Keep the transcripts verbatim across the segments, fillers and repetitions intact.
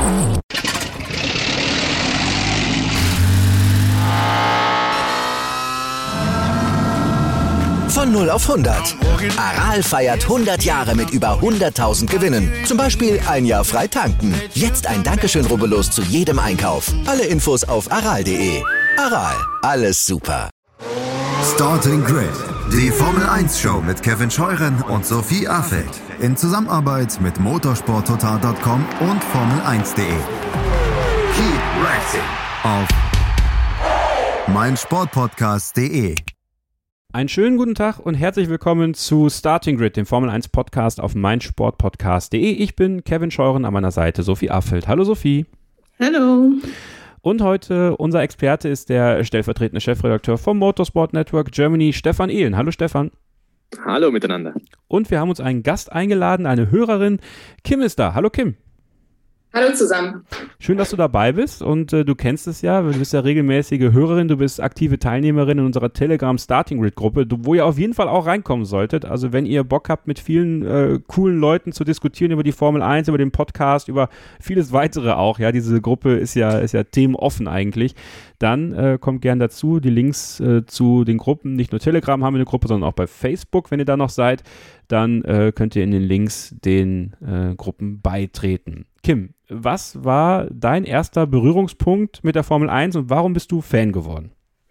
Von null auf hundert. Aral feiert hundert Jahre mit über hunderttausend Gewinnen. Zum Beispiel ein Jahr frei tanken. Jetzt ein Dankeschön, rubbellos zu jedem Einkauf. Alle Infos auf aral punkt de. Aral, alles super. Starting Grid, die Formel eins Show mit Kevin Scheuren und Sophie Affelt. In Zusammenarbeit mit motorsport total punkt com und formel eins punkt de. Keep racing auf meinsportpodcast punkt de. Einen schönen guten Tag und herzlich willkommen zu Starting Grid, dem Formel eins Podcast auf meinsportpodcast punkt de. Ich bin Kevin Scheuren, an meiner Seite Sophie Affelt. Hallo Sophie. Hallo. Und heute unser Experte ist der stellvertretende Chefredakteur vom Motorsport Network Germany, Stefan Ehlen. Hallo Stefan. Hallo miteinander. Und wir haben uns einen Gast eingeladen, eine Hörerin. Kim ist da. Hallo Kim. Hallo zusammen. Schön, dass du dabei bist und äh, du kennst es ja, du bist ja regelmäßige Hörerin, du bist aktive Teilnehmerin in unserer Telegram Starting Grid Gruppe, wo ihr auf jeden Fall auch reinkommen solltet. Also wenn ihr Bock habt, mit vielen äh, coolen Leuten zu diskutieren über die Formel eins, über den Podcast, über vieles weitere auch, ja, diese Gruppe ist ja, ist ja themenoffen eigentlich, dann äh, kommt gern dazu. Die Links äh, zu den Gruppen, nicht nur Telegram haben wir eine Gruppe, sondern auch bei Facebook, wenn ihr da noch seid, dann äh, könnt ihr in den Links den äh, Gruppen beitreten. Kim, was war dein erster Berührungspunkt mit der Formel eins und warum bist du Fan geworden?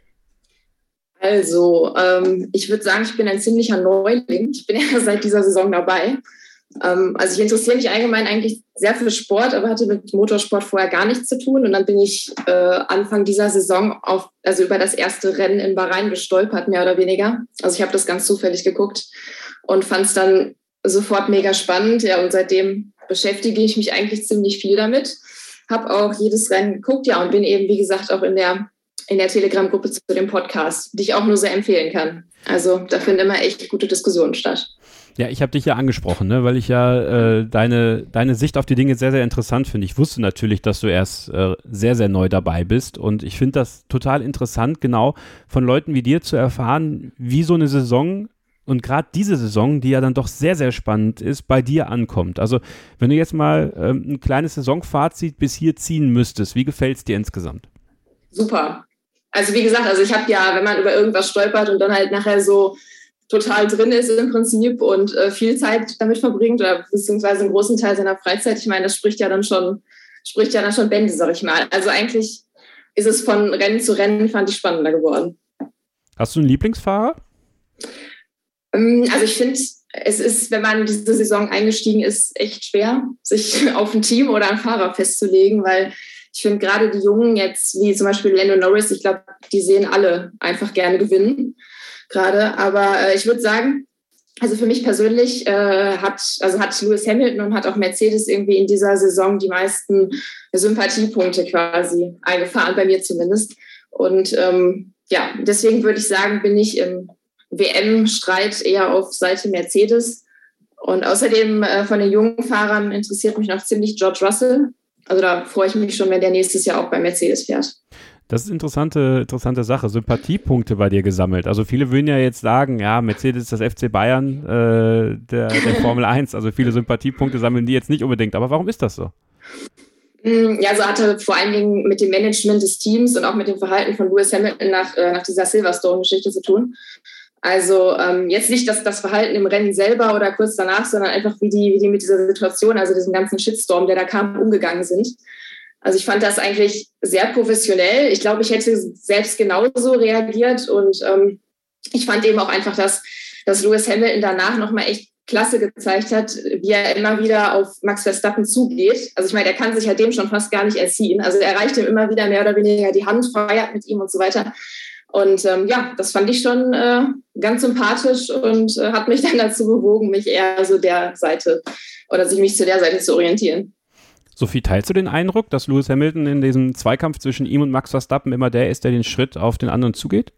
Also, ähm, ich würde sagen, ich bin ein ziemlicher Neuling. Ich bin ja seit dieser Saison dabei. Ähm, also ich interessiere mich allgemein eigentlich sehr für Sport, aber hatte mit Motorsport vorher gar nichts zu tun. Und dann bin ich äh, Anfang dieser Saison auf, also über das erste Rennen in Bahrain gestolpert, mehr oder weniger. Also ich habe das ganz zufällig geguckt und fand es dann sofort mega spannend. Ja, und seitdem beschäftige ich mich eigentlich ziemlich viel damit. Habe auch jedes Rennen geguckt, ja, und bin eben, wie gesagt, auch in der, in der Telegram-Gruppe zu dem Podcast, die ich auch nur sehr empfehlen kann. Also da finden immer echt gute Diskussionen statt. Ja, ich habe dich ja angesprochen, ne, weil ich ja äh, deine, deine Sicht auf die Dinge sehr, sehr interessant finde. Ich wusste natürlich, dass du erst äh, sehr, sehr neu dabei bist und ich finde das total interessant, genau von Leuten wie dir zu erfahren, wie so eine Saison und gerade diese Saison, die ja dann doch sehr, sehr spannend ist, bei dir ankommt. Also wenn du jetzt mal ähm, ein kleines Saisonfazit bis hier ziehen müsstest, wie gefällt es dir insgesamt? Super. Also wie gesagt, also ich habe ja, wenn man über irgendwas stolpert und dann halt nachher so total drin ist im Prinzip und äh, viel Zeit damit verbringt oder beziehungsweise einen großen Teil seiner Freizeit, ich meine, das spricht ja dann schon, spricht ja dann schon Bände, sag ich mal. Also eigentlich ist es von Rennen zu Rennen, fand ich, spannender geworden. Hast du einen Lieblingsfahrer? Also ich finde, es ist, wenn man diese Saison eingestiegen ist, echt schwer, sich auf ein Team oder einen Fahrer festzulegen, weil ich finde gerade die Jungen jetzt, wie zum Beispiel Lando Norris, ich glaube, die sehen alle einfach gerne gewinnen gerade. Aber äh, ich würde sagen, also für mich persönlich äh, hat, also hat Lewis Hamilton und hat auch Mercedes irgendwie in dieser Saison die meisten Sympathiepunkte quasi eingefahren, bei mir zumindest. Und ähm, ja, deswegen würde ich sagen, bin ich im W M-Streit eher auf Seite Mercedes. Und außerdem äh, von den jungen Fahrern interessiert mich noch ziemlich George Russell. Also da freue ich mich schon, wenn der nächstes Jahr auch bei Mercedes fährt. Das ist eine interessante, interessante Sache. Sympathiepunkte bei dir gesammelt. Also viele würden ja jetzt sagen, ja, Mercedes ist das F C Bayern äh, der, der Formel eins. Also viele Sympathiepunkte sammeln die jetzt nicht unbedingt. Aber warum ist das so? Ja, also hatte vor allen Dingen mit dem Management des Teams und auch mit dem Verhalten von Lewis Hamilton nach, äh, nach dieser Silverstone-Geschichte zu tun. Also ähm, jetzt nicht das, das Verhalten im Rennen selber oder kurz danach, sondern einfach, wie die, wie die mit dieser Situation, also diesem ganzen Shitstorm, der da kam, umgegangen sind. Also ich fand das eigentlich sehr professionell. Ich glaube, ich hätte selbst genauso reagiert und ähm, ich fand eben auch einfach, dass, dass Lewis Hamilton danach nochmal echt klasse gezeigt hat, wie er immer wieder auf Max Verstappen zugeht. Also ich meine, er kann sich ja dem schon fast gar nicht entziehen. Also er reicht ihm immer wieder mehr oder weniger die Hand, feiert mit ihm und so weiter. Und ähm, ja, das fand ich schon äh, ganz sympathisch und äh, hat mich dann dazu bewogen, mich eher so der Seite oder sich mich zu der Seite zu orientieren. Sophie, teilst du den Eindruck, dass Lewis Hamilton in diesem Zweikampf zwischen ihm und Max Verstappen immer der ist, der den Schritt auf den anderen zugeht?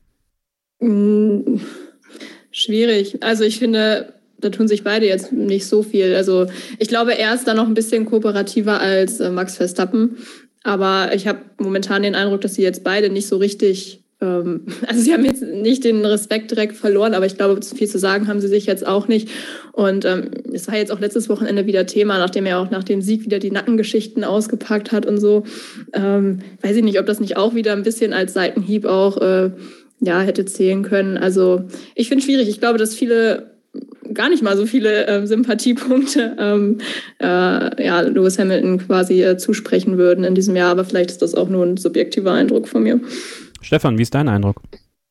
Mm, schwierig. Also ich finde, da tun sich beide jetzt nicht so viel. Also ich glaube, er ist da noch ein bisschen kooperativer als äh, Max Verstappen. Aber ich habe momentan den Eindruck, dass sie jetzt beide nicht so richtig ähm, also sie haben jetzt nicht den Respekt direkt verloren, aber ich glaube, viel zu sagen haben sie sich jetzt auch nicht. Und ähm, es war jetzt auch letztes Wochenende wieder Thema, nachdem er auch nach dem Sieg wieder die Nackengeschichten ausgepackt hat und so. Ähm, weiß ich nicht, ob das nicht auch wieder ein bisschen als Seitenhieb auch äh, ja, hätte zählen können. Also ich finde es schwierig. Ich glaube, dass viele gar nicht mal so viele äh, Sympathiepunkte ähm, äh, ja, Lewis Hamilton quasi äh, zusprechen würden in diesem Jahr, aber vielleicht ist das auch nur ein subjektiver Eindruck von mir. Stefan, wie ist dein Eindruck?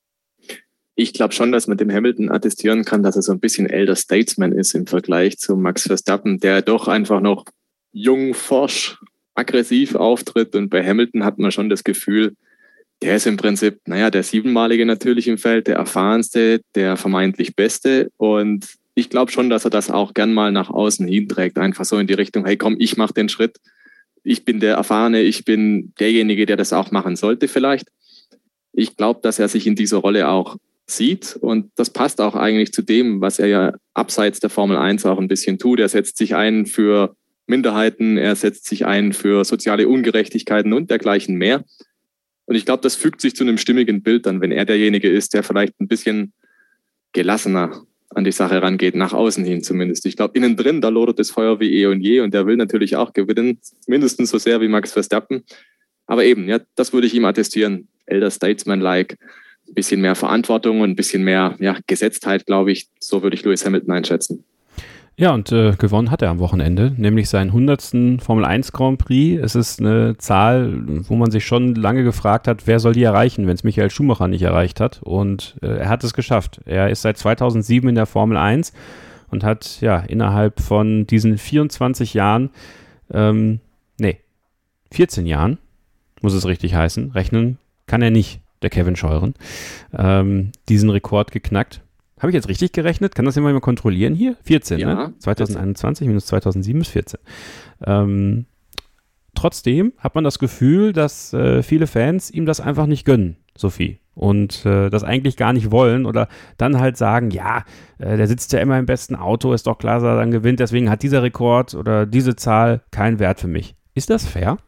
Ich glaube schon, dass man dem Hamilton attestieren kann, dass er so ein bisschen Elder Statesman ist im Vergleich zu Max Verstappen, der doch einfach noch jung, forsch, aggressiv auftritt, und bei Hamilton hat man schon das Gefühl, der ist im Prinzip, naja, der Siebenmalige natürlich im Feld, der erfahrenste, der vermeintlich Beste. Und ich glaube schon, dass er das auch gern mal nach außen hinträgt. Einfach so in die Richtung, hey komm, ich mache den Schritt. Ich bin der Erfahrene, ich bin derjenige, der das auch machen sollte vielleicht. Ich glaube, dass er sich in dieser Rolle auch sieht. Und das passt auch eigentlich zu dem, was er ja abseits der Formel eins auch ein bisschen tut. Er setzt sich ein für Minderheiten, er setzt sich ein für soziale Ungerechtigkeiten und dergleichen mehr. Und ich glaube, das fügt sich zu einem stimmigen Bild an, wenn er derjenige ist, der vielleicht ein bisschen gelassener an die Sache rangeht, nach außen hin zumindest. Ich glaube, innen drin, da lodert das Feuer wie eh und je, und der will natürlich auch gewinnen, mindestens so sehr wie Max Verstappen. Aber eben, ja, das würde ich ihm attestieren. Elder Statesman-like, ein bisschen mehr Verantwortung und ein bisschen mehr ja, Gesetztheit, glaube ich. So würde ich Lewis Hamilton einschätzen. Ja, und äh, gewonnen hat er am Wochenende, nämlich seinen hundertsten Formel eins Grand Prix. Es ist eine Zahl, wo man sich schon lange gefragt hat, wer soll die erreichen, wenn es Michael Schumacher nicht erreicht hat. Und äh, er hat es geschafft. Er ist seit zweitausendsieben in der Formel eins und hat ja innerhalb von diesen vierundzwanzig Jahren, ähm, nee, vierzehn Jahren, muss es richtig heißen, rechnen kann er nicht, der Kevin Scheuren, ähm, diesen Rekord geknackt. Habe ich jetzt richtig gerechnet? Kann das jemand mal kontrollieren hier? vierzehn, ja, ne? zweitausendeinundzwanzig minus zweitausendsieben ist vierzehn. Ähm, trotzdem hat man das Gefühl, dass äh, viele Fans ihm das einfach nicht gönnen, Sophie. Und äh, das eigentlich gar nicht wollen oder dann halt sagen, ja, äh, der sitzt ja immer im besten Auto, ist doch klar, dass er dann gewinnt, deswegen hat dieser Rekord oder diese Zahl keinen Wert für mich. Ist das fair?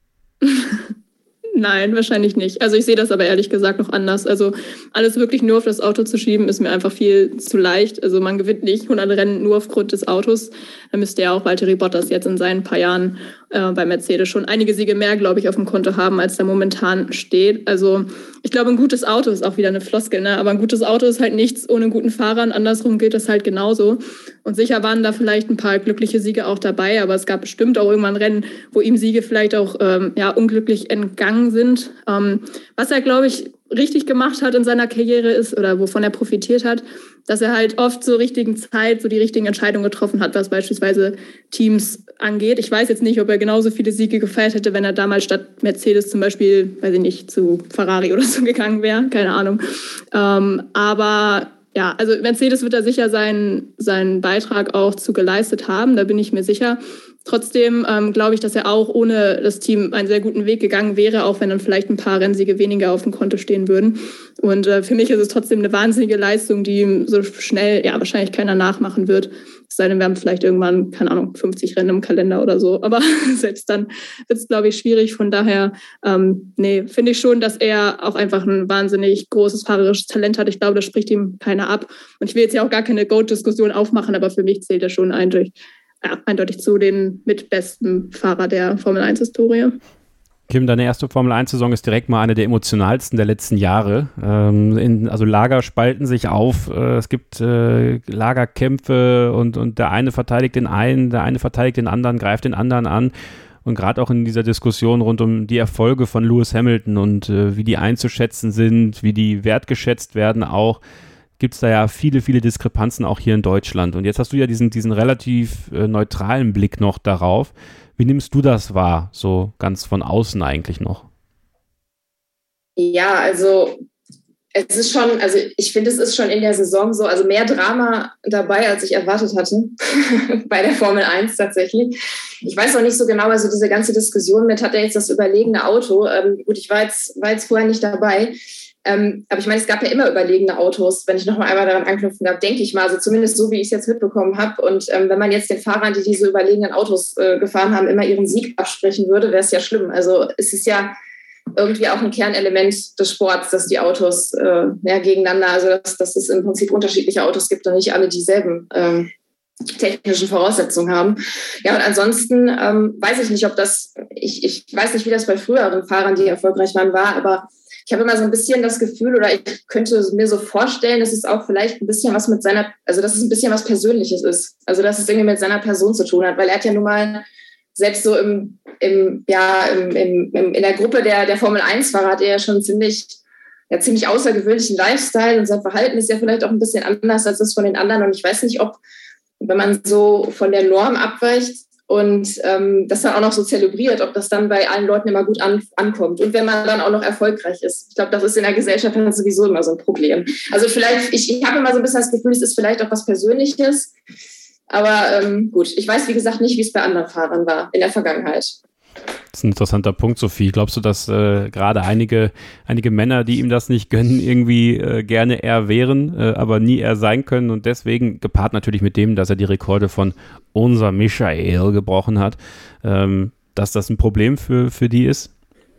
Nein, wahrscheinlich nicht. Also ich sehe das aber ehrlich gesagt noch anders. Also alles wirklich nur auf das Auto zu schieben, ist mir einfach viel zu leicht. Also man gewinnt nicht hundert Rennen nur aufgrund des Autos. Da müsste ja auch Valtteri Bottas jetzt in seinen paar Jahren äh, bei Mercedes schon einige Siege mehr, glaube ich, auf dem Konto haben, als da momentan steht. Also ich glaube, ein gutes Auto ist auch wieder eine Floskel, ne? Aber ein gutes Auto ist halt nichts ohne einen guten Fahrer. Und andersrum gilt das halt genauso. Und sicher waren da vielleicht ein paar glückliche Siege auch dabei, aber es gab bestimmt auch irgendwann Rennen, wo ihm Siege vielleicht auch ähm, ja, unglücklich entgangen sind. Ähm, was er, glaube ich, richtig gemacht hat in seiner Karriere ist, oder wovon er profitiert hat, dass er halt oft zur richtigen Zeit so die richtigen Entscheidungen getroffen hat, was beispielsweise Teams angeht. Ich weiß jetzt nicht, ob er genauso viele Siege gefeiert hätte, wenn er damals statt Mercedes zum Beispiel, weiß ich nicht, zu Ferrari oder so gegangen wäre, keine Ahnung. Ähm, aber ja, also Mercedes wird da sicher seinen, seinen Beitrag auch zu geleistet haben, da bin ich mir sicher. Trotzdem ähm, glaube ich, dass er auch ohne das Team einen sehr guten Weg gegangen wäre, auch wenn dann vielleicht ein paar Rennsiege weniger auf dem Konto stehen würden. Und äh, für mich ist es trotzdem eine wahnsinnige Leistung, die ihm so schnell ja wahrscheinlich keiner nachmachen wird. Es sei denn, wir haben vielleicht irgendwann, keine Ahnung, fünfzig Rennen im Kalender oder so. Aber selbst dann wird es, glaube ich, schwierig. Von daher, ähm, nee, finde ich schon, dass er auch einfach ein wahnsinnig großes fahrerisches Talent hat. Ich glaube, das spricht ihm keiner ab. Und ich will jetzt ja auch gar keine GOAT-Diskussion aufmachen, aber für mich zählt er schon eindeutig. Ja, eindeutig zu den mitbesten Fahrer der Formel eins Historie. Kim, deine erste Formel eins Saison ist direkt mal eine der emotionalsten der letzten Jahre. Ähm, in, also Lager spalten sich auf, äh, es gibt äh, Lagerkämpfe und, und der eine verteidigt den einen, der eine verteidigt den anderen, greift den anderen an. Und gerade auch in dieser Diskussion rund um die Erfolge von Lewis Hamilton und äh, wie die einzuschätzen sind, wie die wertgeschätzt werden auch, gibt es da ja viele, viele Diskrepanzen auch hier in Deutschland. Und jetzt hast du ja diesen, diesen relativ äh, neutralen Blick noch darauf. Wie nimmst du das wahr, so ganz von außen eigentlich noch? Ja, also es ist schon, also ich finde, es ist schon in der Saison so, also mehr Drama dabei, als ich erwartet hatte, bei der Formel eins tatsächlich. Ich weiß noch nicht so genau, also diese ganze Diskussion mit, hat er jetzt das überlegene Auto? Ähm, gut, ich war jetzt, war jetzt vorher nicht dabei. Ähm, aber ich meine, es gab ja immer überlegene Autos, wenn ich noch mal einmal daran anknüpfen darf, denke ich mal, also zumindest so, wie ich es jetzt mitbekommen habe. Und ähm, wenn man jetzt den Fahrern, die diese überlegenen Autos äh, gefahren haben, immer ihren Sieg absprechen würde, wäre es ja schlimm. Also es ist ja, irgendwie auch ein Kernelement des Sports, dass die Autos äh, ja, gegeneinander, also dass, dass es im Prinzip unterschiedliche Autos gibt und nicht alle dieselben ähm, technischen Voraussetzungen haben. Ja, und ansonsten ähm, weiß ich nicht, ob das, ich, ich weiß nicht, wie das bei früheren Fahrern, die erfolgreich waren, war, aber ich habe immer so ein bisschen das Gefühl, oder ich könnte mir so vorstellen, dass es auch vielleicht ein bisschen was mit seiner, also dass es ein bisschen was Persönliches ist. Also dass es irgendwie mit seiner Person zu tun hat, weil er hat ja nun mal selbst so im, im ja, im, im, im, in der Gruppe der, der Formel eins Fahrer hat er ja schon ziemlich, ja, ziemlich außergewöhnlichen Lifestyle und sein Verhalten ist ja vielleicht auch ein bisschen anders als das von den anderen. Und ich weiß nicht, ob, wenn man so von der Norm abweicht und ähm, das dann auch noch so zelebriert, ob das dann bei allen Leuten immer gut an, ankommt. Und wenn man dann auch noch erfolgreich ist. Ich glaube, das ist in der Gesellschaft sowieso immer so ein Problem. Also vielleicht, ich, ich habe immer so ein bisschen das Gefühl, es ist vielleicht auch was Persönliches. Aber ähm, gut, ich weiß, wie gesagt, nicht, wie es bei anderen Fahrern war in der Vergangenheit. Das ist ein interessanter Punkt, Sophie. Glaubst du, dass äh, gerade einige, einige Männer, die ihm das nicht gönnen, irgendwie äh, gerne er wären, äh, aber nie er sein können und deswegen, gepaart natürlich mit dem, dass er die Rekorde von unser Michael gebrochen hat, ähm, dass das ein Problem für, für die ist?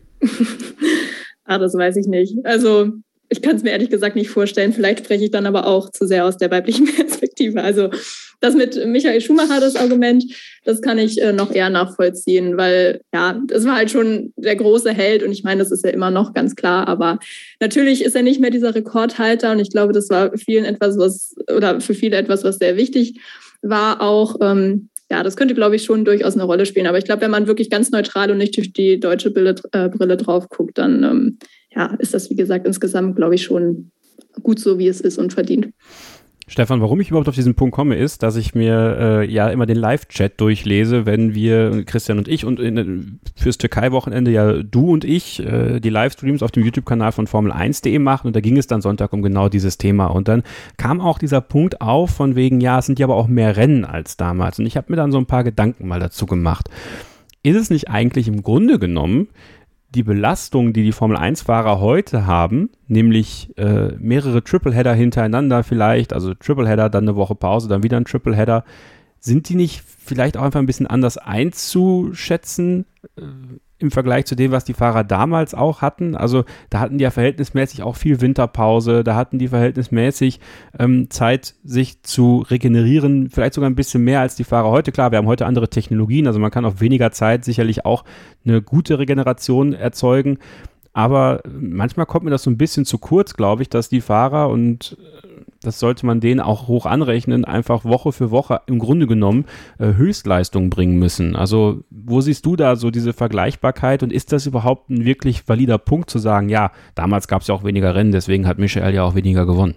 Ah, das weiß ich nicht. Also ich kann es mir ehrlich gesagt nicht vorstellen. Vielleicht spreche ich dann aber auch zu sehr aus der weiblichen Perspektive. Also das mit Michael Schumacher, das Argument, das kann ich äh, noch eher nachvollziehen, weil ja, das war halt schon der große Held und ich meine, das ist ja immer noch ganz klar, aber natürlich ist er nicht mehr dieser Rekordhalter und ich glaube, das war für vielen etwas, was, oder für viele etwas, was sehr wichtig war auch. Ähm, ja, das könnte, glaube ich, schon durchaus eine Rolle spielen, aber ich glaube, wenn man wirklich ganz neutral und nicht durch die deutsche Brille, äh, Brille drauf guckt, dann ähm, ja, ist das, wie gesagt, insgesamt, glaube ich, schon gut so, wie es ist und verdient. Stefan, warum ich überhaupt auf diesen Punkt komme, ist, dass ich mir äh, ja immer den Live-Chat durchlese, wenn wir, Christian und ich, und in, fürs Türkei-Wochenende ja du und ich äh, die Livestreams auf dem YouTube-Kanal von Formel eins punkt de machen und da ging es dann Sonntag um genau dieses Thema und dann kam auch dieser Punkt auf von wegen, ja, es sind ja aber auch mehr Rennen als damals und ich habe mir dann so ein paar Gedanken mal dazu gemacht. Ist es nicht eigentlich im Grunde genommen die Belastung, die die Formel eins Fahrer heute haben, nämlich äh, mehrere Tripleheader hintereinander vielleicht, also Tripleheader, dann eine Woche Pause, dann wieder ein Tripleheader, sind die nicht vielleicht auch einfach ein bisschen anders einzuschätzen äh, im Vergleich zu dem, was die Fahrer damals auch hatten? Also da hatten die ja verhältnismäßig auch viel Winterpause, da hatten die verhältnismäßig ähm, Zeit, sich zu regenerieren, vielleicht sogar ein bisschen mehr als die Fahrer heute. Klar, wir haben heute andere Technologien, also man kann auf weniger Zeit sicherlich auch eine gute Regeneration erzeugen, aber manchmal kommt mir das so ein bisschen zu kurz, glaube ich, dass die Fahrer, und das sollte man denen auch hoch anrechnen, einfach Woche für Woche im Grunde genommen äh, Höchstleistungen bringen müssen. Also wo siehst du da so diese Vergleichbarkeit und ist das überhaupt ein wirklich valider Punkt zu sagen, ja, damals gab es ja auch weniger Rennen, deswegen hat Michael ja auch weniger gewonnen?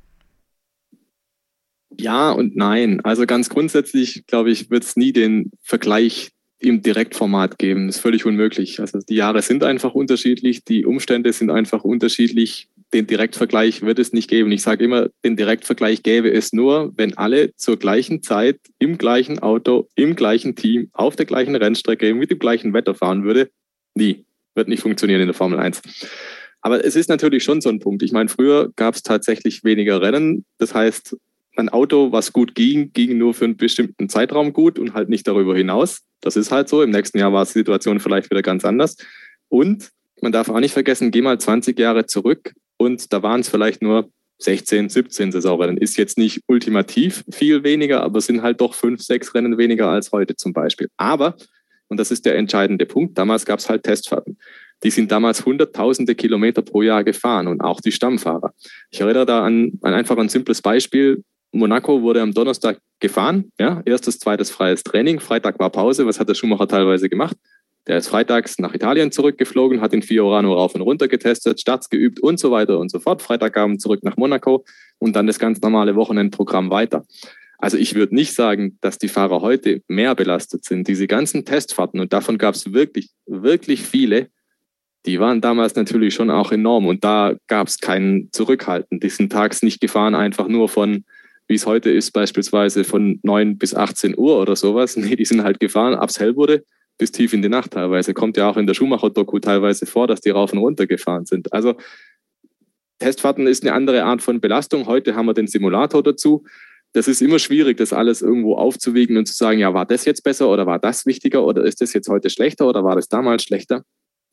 Ja und nein. Also ganz grundsätzlich, glaube ich, wird es nie den Vergleich im Direktformat geben. Das ist völlig unmöglich. Also die Jahre sind einfach unterschiedlich, die Umstände sind einfach unterschiedlich. Den Direktvergleich wird es nicht geben. Ich sage immer, den Direktvergleich gäbe es nur, wenn alle zur gleichen Zeit im gleichen Auto, im gleichen Team, auf der gleichen Rennstrecke, mit dem gleichen Wetter fahren würde. Nie. Wird nicht funktionieren in der Formel eins. Aber es ist natürlich schon so ein Punkt. Ich meine, früher gab es tatsächlich weniger Rennen. Das heißt, ein Auto, was gut ging, ging nur für einen bestimmten Zeitraum gut und halt nicht darüber hinaus. Das ist halt so. Im nächsten Jahr war die Situation vielleicht wieder ganz anders. Und man darf auch nicht vergessen, geh mal zwanzig Jahre zurück und da waren es vielleicht nur sechzehn, siebzehn Saisonrennen. Ist jetzt nicht ultimativ viel weniger, aber sind halt doch fünf, sechs Rennen weniger als heute zum Beispiel. Aber, und das ist der entscheidende Punkt, damals gab es halt Testfahrten. Die sind damals hunderttausende Kilometer pro Jahr gefahren und auch die Stammfahrer. Ich erinnere da an, an einfach ein simples Beispiel. Monaco wurde am Donnerstag gefahren, ja, erstes, zweites freies Training, Freitag war Pause. Was hat der Schumacher teilweise gemacht? Der ist freitags nach Italien zurückgeflogen, hat in Fiorano rauf und runter getestet, Starts geübt und so weiter und so fort. Freitagabend zurück nach Monaco und dann das ganz normale Wochenendprogramm weiter. Also ich würde nicht sagen, dass die Fahrer heute mehr belastet sind. Diese ganzen Testfahrten, und davon gab es wirklich, wirklich viele, die waren damals natürlich schon auch enorm. Und da gab es kein Zurückhalten. Die sind tags nicht gefahren, einfach nur von, wie es heute ist, beispielsweise von neun bis achtzehn Uhr oder sowas. Nee, die sind halt gefahren, ab's hell wurde, bis tief in die Nacht teilweise. Kommt ja auch in der Schumacher-Doku teilweise vor, dass die rauf und runter gefahren sind. Also Testfahrten ist eine andere Art von Belastung. Heute haben wir den Simulator dazu. Das ist immer schwierig, das alles irgendwo aufzuwiegen und zu sagen, ja, war das jetzt besser oder war das wichtiger oder ist das jetzt heute schlechter oder war das damals schlechter?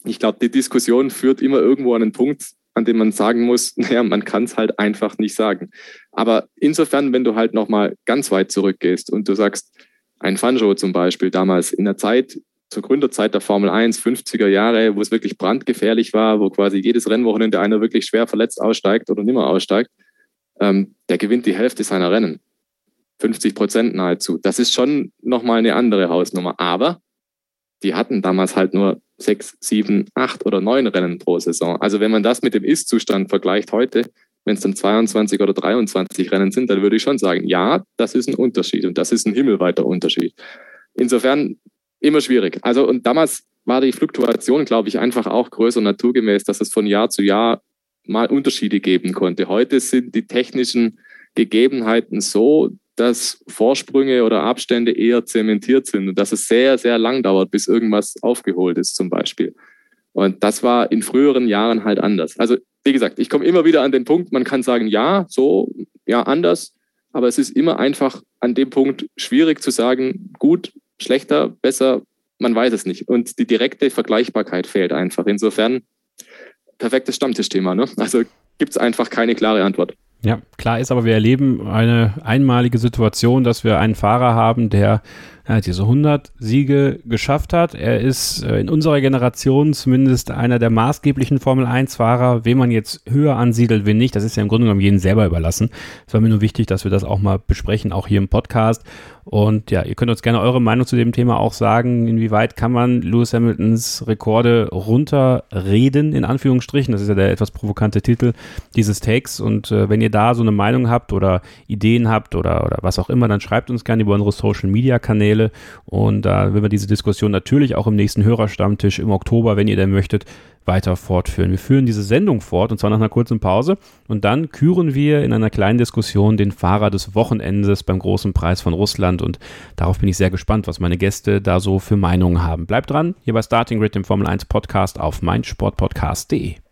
ich glaube, die Diskussion führt immer irgendwo an einen Punkt, an dem man sagen muss, naja, man kann es halt einfach nicht sagen. Aber insofern, wenn du halt nochmal ganz weit zurückgehst und du sagst, ein Fangio zum Beispiel damals in der Zeit, zur Gründerzeit der Formel eins, fünfziger Jahre, wo es wirklich brandgefährlich war, wo quasi jedes Rennwochenende einer wirklich schwer verletzt aussteigt oder nimmer aussteigt, ähm, der gewinnt die Hälfte seiner Rennen. fünfzig Prozent nahezu. Das ist schon nochmal eine andere Hausnummer. Aber die hatten damals halt nur sechs, sieben, acht oder neun Rennen pro Saison. Also wenn man das mit dem Ist-Zustand vergleicht heute, wenn es dann zweiundzwanzig oder dreiundzwanzig Rennen sind, dann würde ich schon sagen, ja, das ist ein Unterschied und das ist ein himmelweiter Unterschied. Insofern immer schwierig. Also und damals war die Fluktuation, glaube ich, einfach auch größer naturgemäß, dass es von Jahr zu Jahr mal Unterschiede geben konnte. Heute sind die technischen Gegebenheiten so, dass Vorsprünge oder Abstände eher zementiert sind und dass es sehr, sehr lang dauert, bis irgendwas aufgeholt ist zum Beispiel. Und das war in früheren Jahren halt anders. Also wie gesagt, ich komme immer wieder an den Punkt, man kann sagen, ja, so, ja, anders, aber es ist immer einfach an dem Punkt schwierig zu sagen, gut, schlechter, besser, man weiß es nicht. Und die direkte Vergleichbarkeit fehlt einfach. Insofern perfektes Stammtischthema, ne? Also gibt es einfach keine klare Antwort. Ja, klar ist aber, wir erleben eine einmalige Situation, dass wir einen Fahrer haben, der äh, diese hundert Siege geschafft hat. Er ist äh, in unserer Generation zumindest einer der maßgeblichen Formel eins Fahrer. Wen man jetzt höher ansiedelt, wen nicht, das ist ja im Grunde genommen jedem selber überlassen. Es war mir nur wichtig, dass wir das auch mal besprechen, auch hier im Podcast. Und ja, ihr könnt uns gerne eure Meinung zu dem Thema auch sagen, inwieweit kann man Lewis Hamiltons Rekorde runterreden, in Anführungsstrichen. Das ist ja der etwas provokante Titel dieses Takes. Und äh, wenn ihr da so eine Meinung habt oder Ideen habt oder, oder was auch immer, dann schreibt uns gerne über unsere Social-Media-Kanäle. Und da äh, werden wir diese Diskussion natürlich auch im nächsten Hörerstammtisch im Oktober, wenn ihr denn möchtet, weiter fortführen. Wir führen diese Sendung fort, und zwar nach einer kurzen Pause, und dann küren wir in einer kleinen Diskussion den Fahrer des Wochenendes beim Großen Preis von Russland, und darauf bin ich sehr gespannt, was meine Gäste da so für Meinungen haben. Bleibt dran, hier bei Starting Grid, dem Formel eins Podcast auf meinsportpodcast punkt de.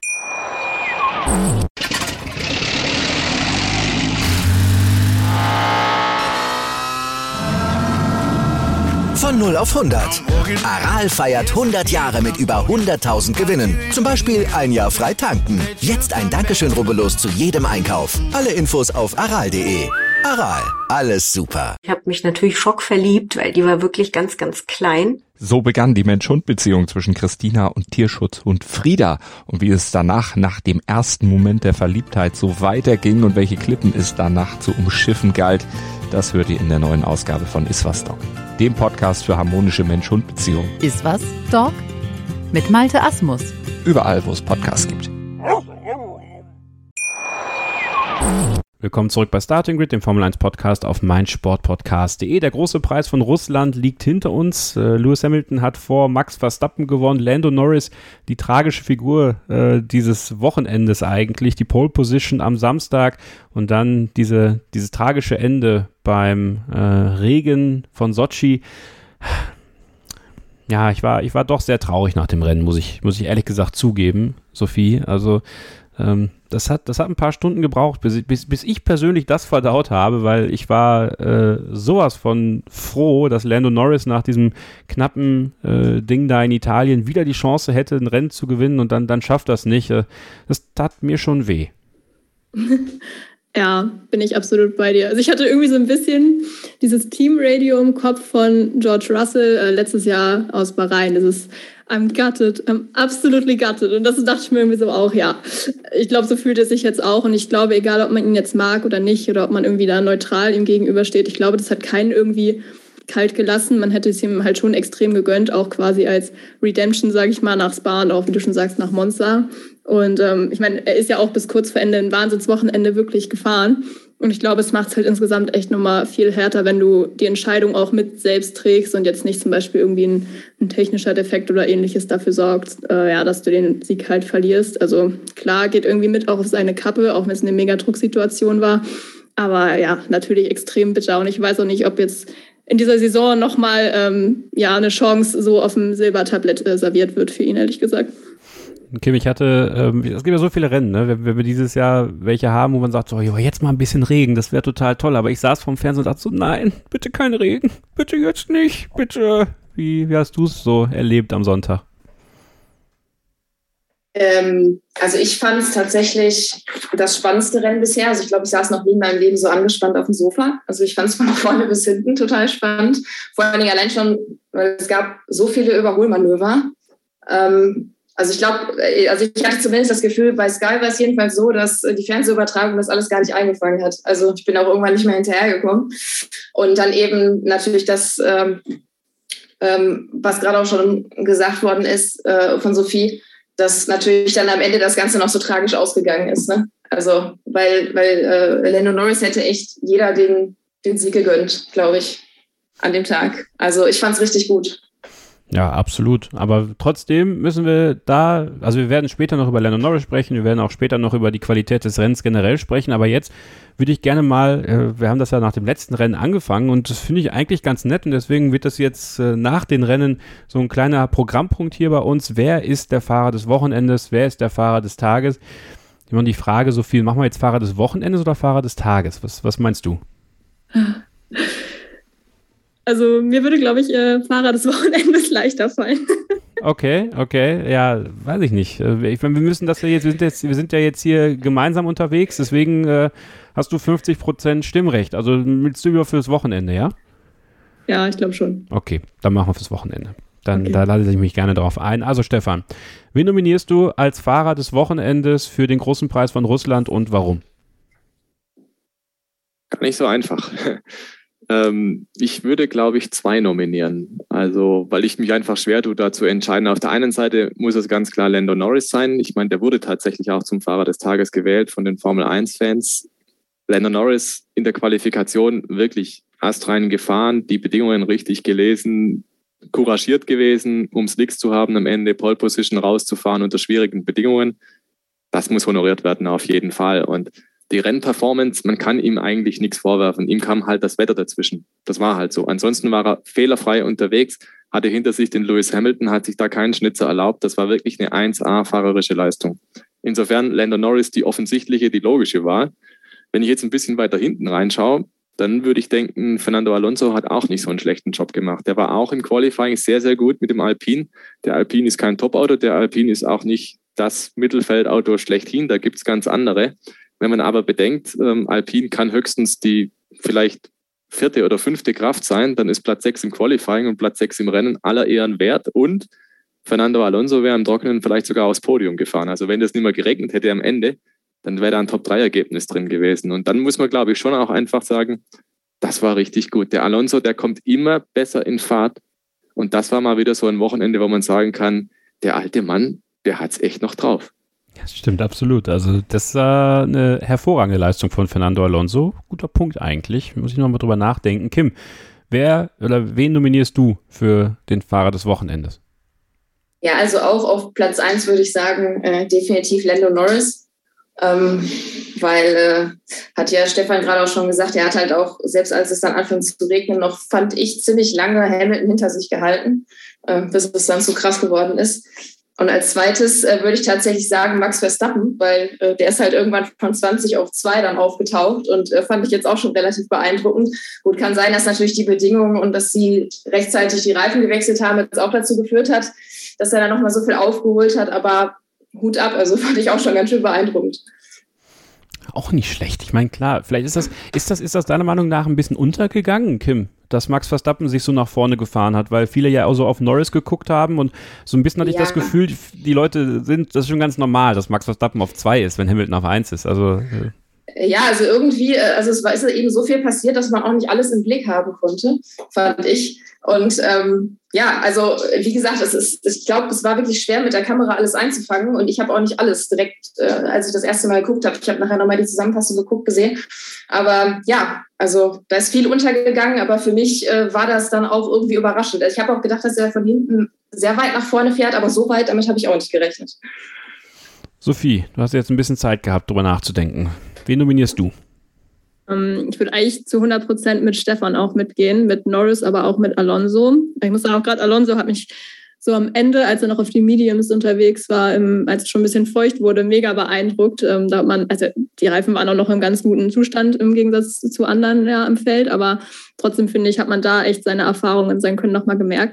Von null auf hundert. Aral feiert hundert Jahre mit über hunderttausend Gewinnen. Zum Beispiel ein Jahr frei tanken. Jetzt ein Dankeschön, rubbellos zu jedem Einkauf. Alle Infos auf aral punkt de. Aral, alles super. Ich habe mich natürlich schockverliebt, weil die war wirklich ganz, ganz klein. So begann die Mensch-Hund-Beziehung zwischen Christina und Tierschutzhund Frieda. Und wie es danach, nach dem ersten Moment der Verliebtheit, so weiterging und welche Klippen es danach zu umschiffen galt, das hört ihr in der neuen Ausgabe von Iswas Dog, dem Podcast für harmonische Mensch-Hund-Beziehungen. Iswas Dog mit Malte Asmus. Überall, wo es Podcasts gibt. Willkommen zurück bei Starting Grid, dem Formel eins Podcast auf meinsportpodcast punkt de. Der große Preis von Russland liegt hinter uns. Äh, Lewis Hamilton hat vor Max Verstappen gewonnen. Lando Norris, die tragische Figur äh, dieses Wochenendes eigentlich, die Pole Position am Samstag, und dann diese, dieses tragische Ende beim äh, Regen von Sochi. Ja, ich war, ich war doch sehr traurig nach dem Rennen, muss ich, muss ich ehrlich gesagt zugeben, Sophie. Also ähm, Das hat, das hat ein paar Stunden gebraucht, bis, bis, bis ich persönlich das verdaut habe, weil ich war äh, sowas von froh, dass Lando Norris nach diesem knappen äh, Ding da in Italien wieder die Chance hätte, ein Rennen zu gewinnen, und dann, dann schafft das nicht. Das tat mir schon weh. Ja, bin ich absolut bei dir. Also ich hatte irgendwie so ein bisschen dieses Teamradio im Kopf von George Russell äh, letztes Jahr aus Bahrain. Das ist I'm gutted, I'm absolutely gutted. Und das dachte ich mir irgendwie so auch, ja. Ich glaube, so fühlt es sich jetzt auch. Und ich glaube, egal, ob man ihn jetzt mag oder nicht, oder ob man irgendwie da neutral ihm gegenübersteht, ich glaube, das hat keinen irgendwie kalt gelassen. Man hätte es ihm halt schon extrem gegönnt, auch quasi als Redemption, sage ich mal, nach Spa und auch, wie du schon sagst, nach Monza. Und ähm, ich meine, er ist ja auch bis kurz vor Ende ein Wahnsinnswochenende wirklich gefahren. Und ich glaube, es macht es halt insgesamt echt nochmal viel härter, wenn du die Entscheidung auch mit selbst trägst und jetzt nicht zum Beispiel irgendwie ein, ein technischer Defekt oder ähnliches dafür sorgt, äh, ja, dass du den Sieg halt verlierst. Also klar, geht irgendwie mit auch auf seine Kappe, auch wenn es eine Megadrucksituation war. Aber ja, natürlich extrem bitter. Und ich weiß auch nicht, ob jetzt in dieser Saison nochmal ähm, ja, eine Chance so auf dem Silbertablett äh, serviert wird für ihn, ehrlich gesagt. Kim, ich hatte, ähm, es gibt ja so viele Rennen, ne? wenn, wenn wir dieses Jahr welche haben, wo man sagt, so, jo, jetzt mal ein bisschen Regen, das wäre total toll, aber ich saß vorm Fernseher und dachte so, nein, bitte kein Regen, bitte jetzt nicht, bitte. Wie, wie hast du es so erlebt am Sonntag? Ähm, also ich fand es tatsächlich das spannendste Rennen bisher. Also ich glaube, ich saß noch nie in meinem Leben so angespannt auf dem Sofa. Also ich fand es von vorne bis hinten total spannend. Vor allen Dingen allein schon, weil es gab so viele Überholmanöver. Ähm, also ich glaube, also ich hatte zumindest das Gefühl, bei Sky war es jedenfalls so, dass die Fernsehübertragung das alles gar nicht eingefangen hat. Also ich bin auch irgendwann nicht mehr hinterhergekommen. Und dann eben natürlich das, ähm, ähm, was gerade auch schon gesagt worden ist äh, von Sophie, dass natürlich dann am Ende das Ganze noch so tragisch ausgegangen ist. Ne? Also, weil, weil äh, Lando Norris hätte echt jeder den, den Sieg gegönnt, glaube ich, an dem Tag. Also ich fand es richtig gut. Ja, absolut. Aber trotzdem müssen wir da, also wir werden später noch über Lando Norris sprechen, wir werden auch später noch über die Qualität des Rennens generell sprechen, aber jetzt würde ich gerne mal, äh, wir haben das ja nach dem letzten Rennen angefangen und das finde ich eigentlich ganz nett und deswegen wird das jetzt äh, nach den Rennen so ein kleiner Programmpunkt hier bei uns. Wer ist der Fahrer des Wochenendes? Wer ist der Fahrer des Tages? Immer die Frage, so viel, machen wir jetzt Fahrer des Wochenendes oder Fahrer des Tages? Was, was meinst du? Also mir würde, glaube ich, äh, Fahrer des Wochenendes leichter fallen. Okay, okay, ja, weiß ich nicht. Ich meine, wir müssen das ja jetzt, wir sind jetzt, wir sind ja jetzt hier gemeinsam unterwegs, deswegen äh, hast du fünfzig Prozent Stimmrecht. Also willst du über fürs Wochenende, ja? Ja, ich glaube schon. Okay, dann machen wir fürs Wochenende. Dann Okay. Da lasse ich mich gerne drauf ein. Also Stefan, wen nominierst du als Fahrer des Wochenendes für den großen Preis von Russland und warum? Gar nicht so einfach. ähm, ich würde, glaube ich, zwei nominieren. Also, weil ich mich einfach schwer tue, da zu entscheiden. Auf der einen Seite muss es ganz klar Lando Norris sein. Ich meine, der wurde tatsächlich auch zum Fahrer des Tages gewählt von den Formel eins Fans. Lando Norris in der Qualifikation wirklich astrein gefahren, die Bedingungen richtig gelesen, couragiert gewesen, um es nichts zu haben, am Ende Pole Position rauszufahren unter schwierigen Bedingungen. Das muss honoriert werden, auf jeden Fall. Und die Rennperformance, man kann ihm eigentlich nichts vorwerfen. Ihm kam halt das Wetter dazwischen. Das war halt so. Ansonsten war er fehlerfrei unterwegs, hatte hinter sich den Lewis Hamilton, hat sich da keinen Schnitzer erlaubt. Das war wirklich eine eins A fahrerische Leistung. Insofern Lando Norris die offensichtliche, die logische Wahl. Wenn ich jetzt ein bisschen weiter hinten reinschaue, dann würde ich denken, Fernando Alonso hat auch nicht so einen schlechten Job gemacht. Der war auch im Qualifying sehr, sehr gut mit dem Alpine. Der Alpine ist kein Top-Auto, der Alpine ist auch nicht das Mittelfeldauto schlechthin, da gibt es ganz andere. Wenn man aber bedenkt, ähm, Alpine kann höchstens die vielleicht vierte oder fünfte Kraft sein, dann ist Platz sechs im Qualifying und Platz sechs im Rennen aller Ehren wert und Fernando Alonso wäre im Trockenen vielleicht sogar aufs Podium gefahren. Also wenn das nicht mehr geregnet hätte am Ende, dann wäre da ein Top drei Ergebnis drin gewesen. Und dann muss man, glaube ich, schon auch einfach sagen, das war richtig gut. Der Alonso, der kommt immer besser in Fahrt. Und das war mal wieder so ein Wochenende, wo man sagen kann, der alte Mann, der hat es echt noch drauf. Das stimmt, absolut. Also das war eine hervorragende Leistung von Fernando Alonso. Guter Punkt eigentlich. Muss ich noch mal drüber nachdenken. Kim, wer oder wen nominierst du für den Fahrer des Wochenendes? Ja, also auch auf Platz eins würde ich sagen, äh, definitiv Lando Norris. Ähm, weil, äh, hat ja Stefan gerade auch schon gesagt, er hat halt auch, selbst als es dann anfing zu regnen, noch, fand ich, ziemlich lange Hamilton hinter sich gehalten, äh, bis es dann so krass geworden ist. Und als zweites äh, würde ich tatsächlich sagen Max Verstappen, weil äh, der ist halt irgendwann von zwanzig auf zwei dann aufgetaucht und äh, fand ich jetzt auch schon relativ beeindruckend. Gut, kann sein, dass natürlich die Bedingungen und dass sie rechtzeitig die Reifen gewechselt haben, jetzt auch dazu geführt hat, dass er dann nochmal so viel aufgeholt hat, aber Hut ab, also fand ich auch schon ganz schön beeindruckend. Auch nicht schlecht. Ich meine, klar, vielleicht ist das, ist das, ist das deiner Meinung nach ein bisschen untergegangen, Kim, dass Max Verstappen sich so nach vorne gefahren hat, weil viele ja auch so auf Norris geguckt haben und so ein bisschen hatte ich Ja. das Gefühl, die Leute sind, das ist schon ganz normal, dass Max Verstappen auf zwei ist, wenn Hamilton auf eins ist. Also äh, Ja, also irgendwie, äh, also es war ist eben so viel passiert, dass man auch nicht alles im Blick haben konnte, fand ich. Und ähm, ja, also wie gesagt, es ist, ich glaube, es war wirklich schwer, mit der Kamera alles einzufangen. Und ich habe auch nicht alles direkt, äh, als ich das erste Mal geguckt habe, ich habe nachher nochmal die Zusammenfassung geguckt, gesehen. Aber ja, also da ist viel untergegangen, aber für mich äh, war das dann auch irgendwie überraschend. Also ich habe auch gedacht, dass er von hinten sehr weit nach vorne fährt, aber so weit, damit habe ich auch nicht gerechnet. Sophie, du hast jetzt ein bisschen Zeit gehabt, drüber nachzudenken. Wen nominierst du? Ähm, ich würde eigentlich zu hundert Prozent mit Stefan auch mitgehen, mit Norris, aber auch mit Alonso. Ich muss sagen, auch gerade Alonso hat mich so am Ende, als er noch auf die Mediums unterwegs war, im, als es schon ein bisschen feucht wurde, mega beeindruckt. Ähm, da hat man, also die Reifen waren auch noch in ganz gutem Zustand im Gegensatz zu anderen ja, im Feld, aber trotzdem finde ich, hat man da echt seine Erfahrungen, sein Können nochmal gemerkt.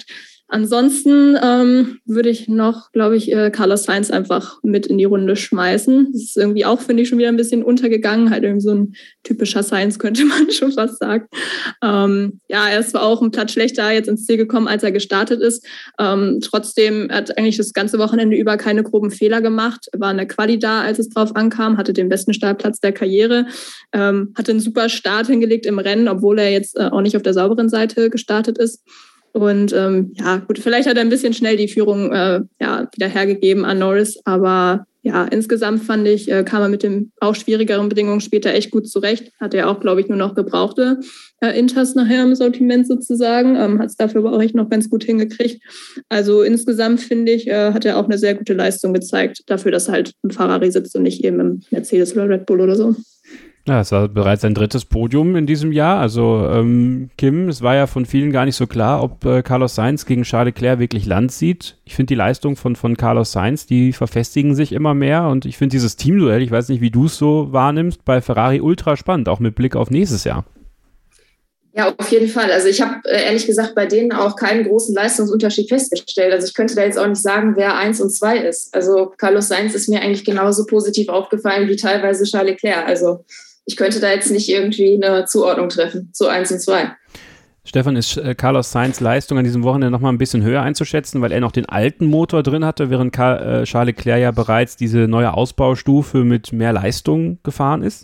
Ansonsten ähm, würde ich noch, glaube ich, äh, Carlos Sainz einfach mit in die Runde schmeißen. Das ist irgendwie auch, finde ich, schon wieder ein bisschen untergegangen. Halt irgendwie so ein typischer Sainz, könnte man schon fast sagen. Ähm, ja, er ist zwar auch einen Platz schlechter jetzt ins Ziel gekommen, als er gestartet ist. Ähm, trotzdem hat eigentlich das ganze Wochenende über keine groben Fehler gemacht. War in der Quali da, als es drauf ankam, hatte den besten Startplatz der Karriere, ähm, hatte einen super Start hingelegt im Rennen, obwohl er jetzt äh, auch nicht auf der sauberen Seite gestartet ist. Und ähm, ja, gut, vielleicht hat er ein bisschen schnell die Führung äh, ja, wieder hergegeben an Norris, aber ja, insgesamt fand ich, äh, kam er mit den auch schwierigeren Bedingungen später echt gut zurecht. Hatte er auch, glaube ich, nur noch gebrauchte äh, Inters nachher im Sortiment sozusagen, ähm, hat es dafür aber auch echt noch ganz gut hingekriegt. Also insgesamt, finde ich, äh, hat er auch eine sehr gute Leistung gezeigt, dafür, dass er halt im Ferrari sitzt und nicht eben im Mercedes oder Red Bull oder so. Ja, es war bereits sein drittes Podium in diesem Jahr. Also ähm, Kim, es war ja von vielen gar nicht so klar, ob äh, Carlos Sainz gegen Charles Leclerc wirklich Land sieht. Ich finde die Leistung von, von Carlos Sainz, die verfestigen sich immer mehr und ich finde dieses Teamduell, ich weiß nicht, wie du es so wahrnimmst, bei Ferrari ultra spannend, auch mit Blick auf nächstes Jahr. Ja, auf jeden Fall. Also ich habe äh, ehrlich gesagt bei denen auch keinen großen Leistungsunterschied festgestellt. Also ich könnte da jetzt auch nicht sagen, wer eins und zwei ist. Also Carlos Sainz ist mir eigentlich genauso positiv aufgefallen wie teilweise Charles Leclerc. Also ich könnte da jetzt nicht irgendwie eine Zuordnung treffen zu eins und zwei. Stefan, ist äh, Carlos Sainz Leistung an diesem Wochenende nochmal ein bisschen höher einzuschätzen, weil er noch den alten Motor drin hatte, während Car- äh, Charles Leclerc ja bereits diese neue Ausbaustufe mit mehr Leistung gefahren ist?